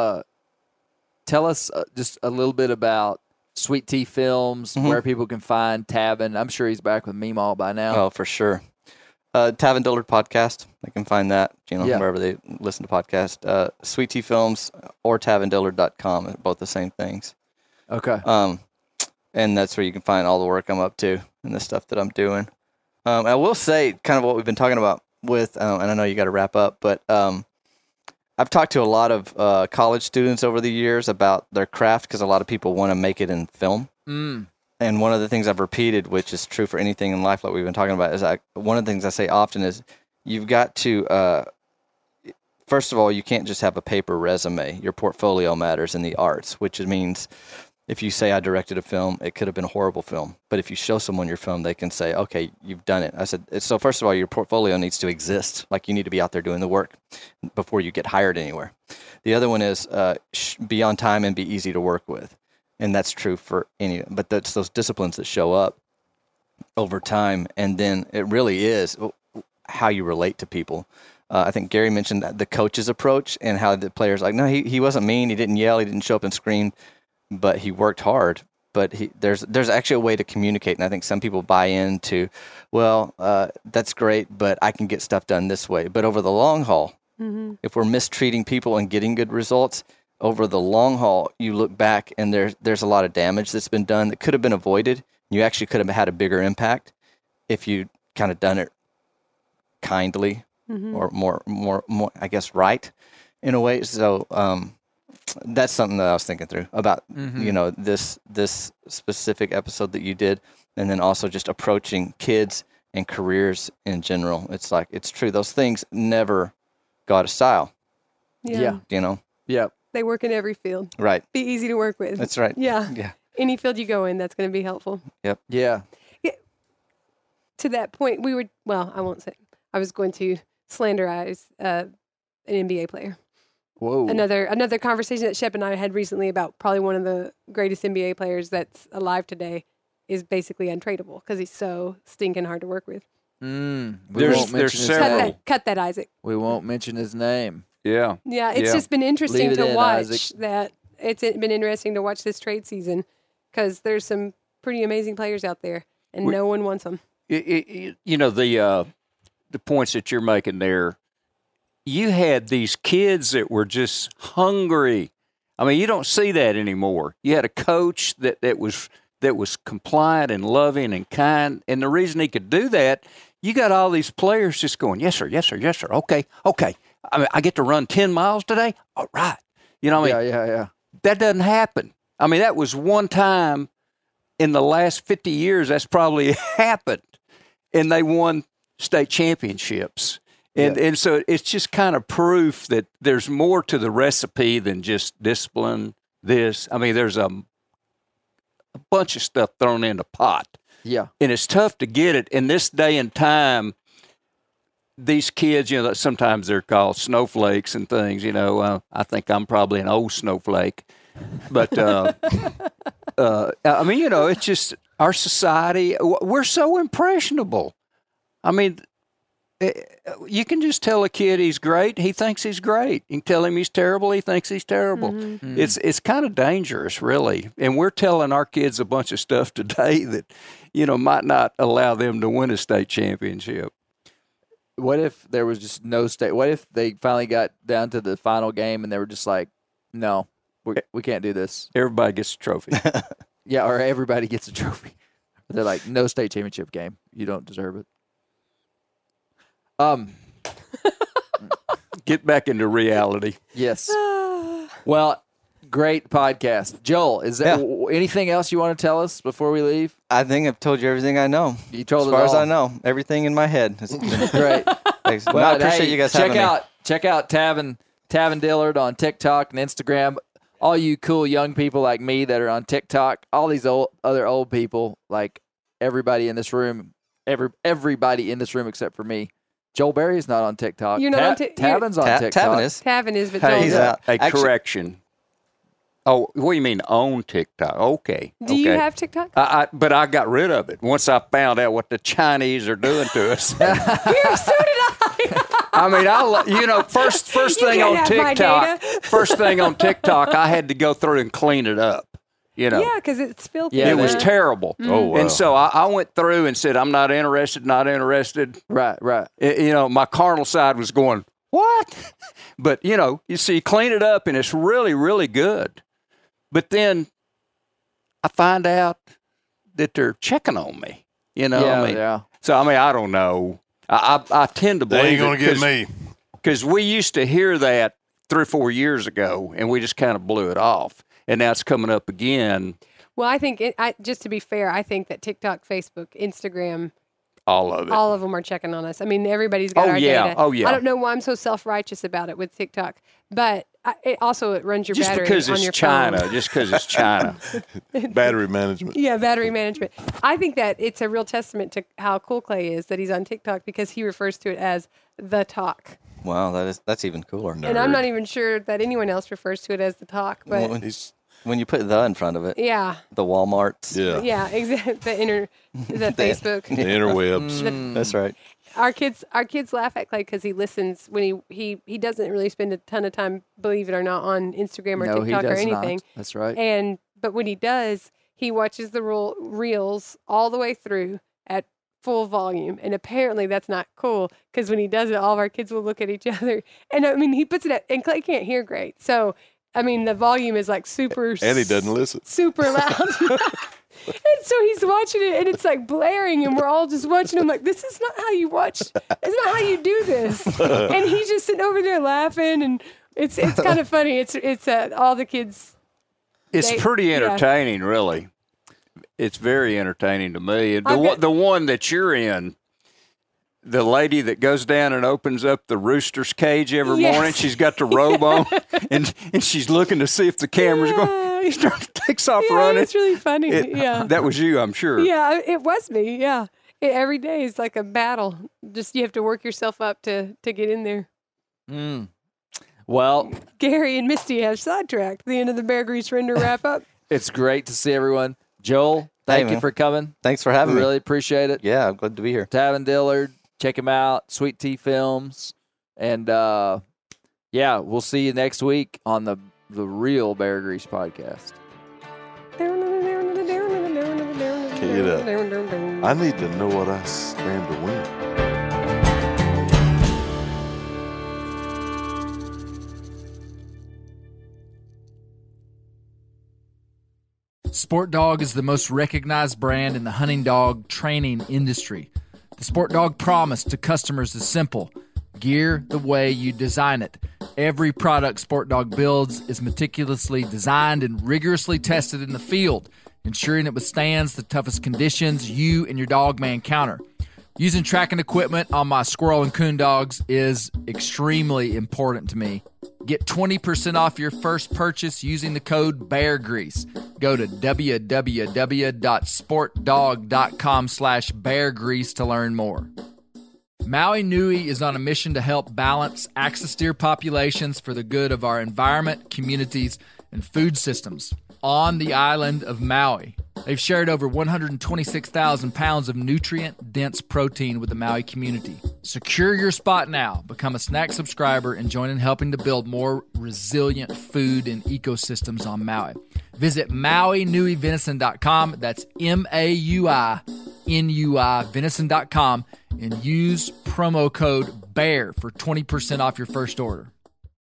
us just a little bit about Sweet Tea Films, where people can find Tavin. I'm sure he's back with Meemaw by now. Oh, for sure. Tavin Dillard podcast. They can find that, wherever they listen to podcasts. Sweet Tea Films or TavinDillard.com, both the same things. Okay. And that's where you can find all the work I'm up to and the stuff that I'm doing. I will say kind of what we've been talking about with, and I know you got to wrap up, but I've talked to a lot of college students over the years about their craft because a lot of people want to make it in film. And one of the things I've repeated, which is true for anything in life like we've been talking about, is one of the things I say often is you've got to, first of all, you can't just have a paper resume. Your portfolio matters in the arts, which means if you say I directed a film, it could have been a horrible film. But if you show someone your film, they can say, okay, you've done it. I said, so first of all, your portfolio needs to exist. Like you need to be out there doing the work before you get hired anywhere. The other one is be on time and be easy to work with. And that's true for any, but that's those disciplines that show up over time. And then it really is how you relate to people. I think Gary mentioned the coach's approach and how the players like, no, he wasn't mean. He didn't yell. He didn't show up and scream, but he worked hard. But there's actually a way to communicate. And I think some people buy into, well, that's great, but I can get stuff done this way. But over the long haul, if we're mistreating people and getting good results, over the long haul, you look back and there's a lot of damage that's been done that could have been avoided. You actually could have had a bigger impact if you kind of done it kindly or more, I guess, right in a way. So that's something that I was thinking through about, this specific episode that you did, and then also just approaching kids and careers in general. It's like, it's true. Those things never go out of style. Yeah. Yep. They work in every field. Right. Be easy to work with. That's right. Yeah. Any field you go in, that's going to be helpful. Yep. Yeah. To that point, I won't say, I was going to slanderize an NBA player. Whoa. Another conversation that Shep and I had recently about probably one of the greatest NBA players that's alive today is basically untradeable because he's so stinking hard to work with. There's several. Cut that, Isaac. We won't mention his name. Yeah. Yeah, it's just been interesting Leave it to in, watch Isaac. that. It's been interesting to watch this trade season because there's some pretty amazing players out there, and no one wants them. The points that you're making there, you had these kids that were just hungry. I mean, you don't see that anymore. You had a coach that was compliant and loving and kind, and the reason he could do that, you got all these players just going, yes, sir, yes, sir, yes, sir, okay. I mean, I get to run 10 miles today? All right. You know what I mean? Yeah. That doesn't happen. I mean, that was one time in the last 50 years that's probably happened, and they won state championships. And so it's just kind of proof that there's more to the recipe than just discipline, this. I mean, there's a bunch of stuff thrown in the pot. Yeah. And it's tough to get it. In this day and time, these kids, sometimes they're called snowflakes and things, I think I'm probably an old snowflake. But, I mean, it's just our society, we're so impressionable. I mean, you can just tell a kid he's great. He thinks he's great. You can tell him he's terrible. He thinks he's terrible. It's kind of dangerous, really. And we're telling our kids a bunch of stuff today that, might not allow them to win a state championship. What if there was just no state? What if they finally got down to the final game and they were just like, no, we can't do this. Everybody gets a trophy. Yeah, or everybody gets a trophy. They're like, no state championship game. You don't deserve it. Get back into reality. Yes. Well, great podcast. Joel, is there anything else you want to tell us before we leave? I think I've told you everything I know. You told as us far as all. I know, everything in my head. It's Great. Thanks. Well, I appreciate you guys having me. Check out Tavin Dillard on TikTok and Instagram. All you cool young people like me that are on TikTok, all these other old people, like everybody in this room, everybody in this room except for me. Joel Berry is not on TikTok. You're not on Tavin's on TikTok. Tavin is, but Hey, Joel's he's not. out. Correction. Oh, what do you mean on TikTok? Okay. Do you have TikTok? But I got rid of it once I found out what the Chinese are doing to us. Here, so did I. I mean, first thing can't on have my TikTok, data. first thing on TikTok, I had to go through and clean it up. Yeah, because it's filthy. Yeah, it was man. terrible. Oh, wow. And so I went through and said, I'm not interested. Right. My carnal side was going, what? But, you see, clean it up, and it's really, really good. But then I find out that they're checking on me. Yeah. So, I mean, I don't know. I tend to believe They ain't going to get me. Because we used to hear that 3 or 4 years ago, and we just kind of blew it off. And now it's coming up again. Well, I think, just to be fair, I think that TikTok, Facebook, Instagram, All of it. all of them are checking on us. I mean, everybody's got our data. Oh, yeah. I don't know why I'm so self-righteous about it with TikTok, but it runs your just battery because on it's your China. phone. Just because it's China. Battery management. Yeah, battery management. I think that it's a real testament to how cool Clay is that he's on TikTok because he refers to it as the talk. Wow, that's even cooler. And I'm not even sure that anyone else refers to it as the talk, but When you put the in front of it, yeah, the Walmarts. yeah, exactly. The Facebook, The interwebs. That's right. Our kids laugh at Clay because he listens when he doesn't really spend a ton of time, believe it or not, on Instagram or No, he TikTok or does anything. not. That's right. But when he does, he watches the reels all the way through at full volume, and apparently that's not cool because when he does it, all of our kids will look at each other. And I mean, he puts it at, and Clay can't hear great, so I mean the volume is like super. And he doesn't listen. Super loud. And so he's watching it, and it's like blaring, and we're all just watching him like, this is not how you watch. It's not how you do this. And he's just sitting over there laughing, and it's kind of funny. It's all the kids. It's pretty entertaining, really. It's very entertaining to me. The one that you're in, the lady that goes down and opens up the rooster's cage every morning, she's got the robe on, and she's looking to see if the camera's going. He takes off running. It's really funny. That was you, I'm sure. Yeah, it was me. Yeah, every day is like a battle. Just you have to work yourself up to get in there. Well, Gary and Misty have sidetracked the end of the Bear Grease Render wrap up. it's great to see everyone. Joel, thank you for coming. Thanks for having me. Really appreciate it. Yeah, I'm glad to be here. Tavin Dillard, check him out. Sweet Tea Films. And we'll see you next week on the real Bear Grease podcast. Key it up. I need to know what I stand to win. Sport Dog is the most recognized brand in the hunting dog training industry. The Sport Dog promise to customers is simple: gear the way you design it. Every product Sport Dog builds is meticulously designed and rigorously tested in the field, ensuring it withstands the toughest conditions you and your dog may encounter. Using tracking equipment on my squirrel and coon dogs is extremely important to me. Get 20% off your first purchase using the code BEARGREASE. Go to www.sportdog.com/beargrease to learn more. Maui Nui is on a mission to help balance axis deer populations for the good of our environment, communities, and food systems on the island of Maui. They've shared over 126,000 pounds of nutrient-dense protein with the Maui community. Secure your spot now. Become a snack subscriber and join in helping to build more resilient food and ecosystems on Maui. Visit MauiNuiVenison.com. That's MAUINUI venison.com and use promo code BEAR for 20% off your first order.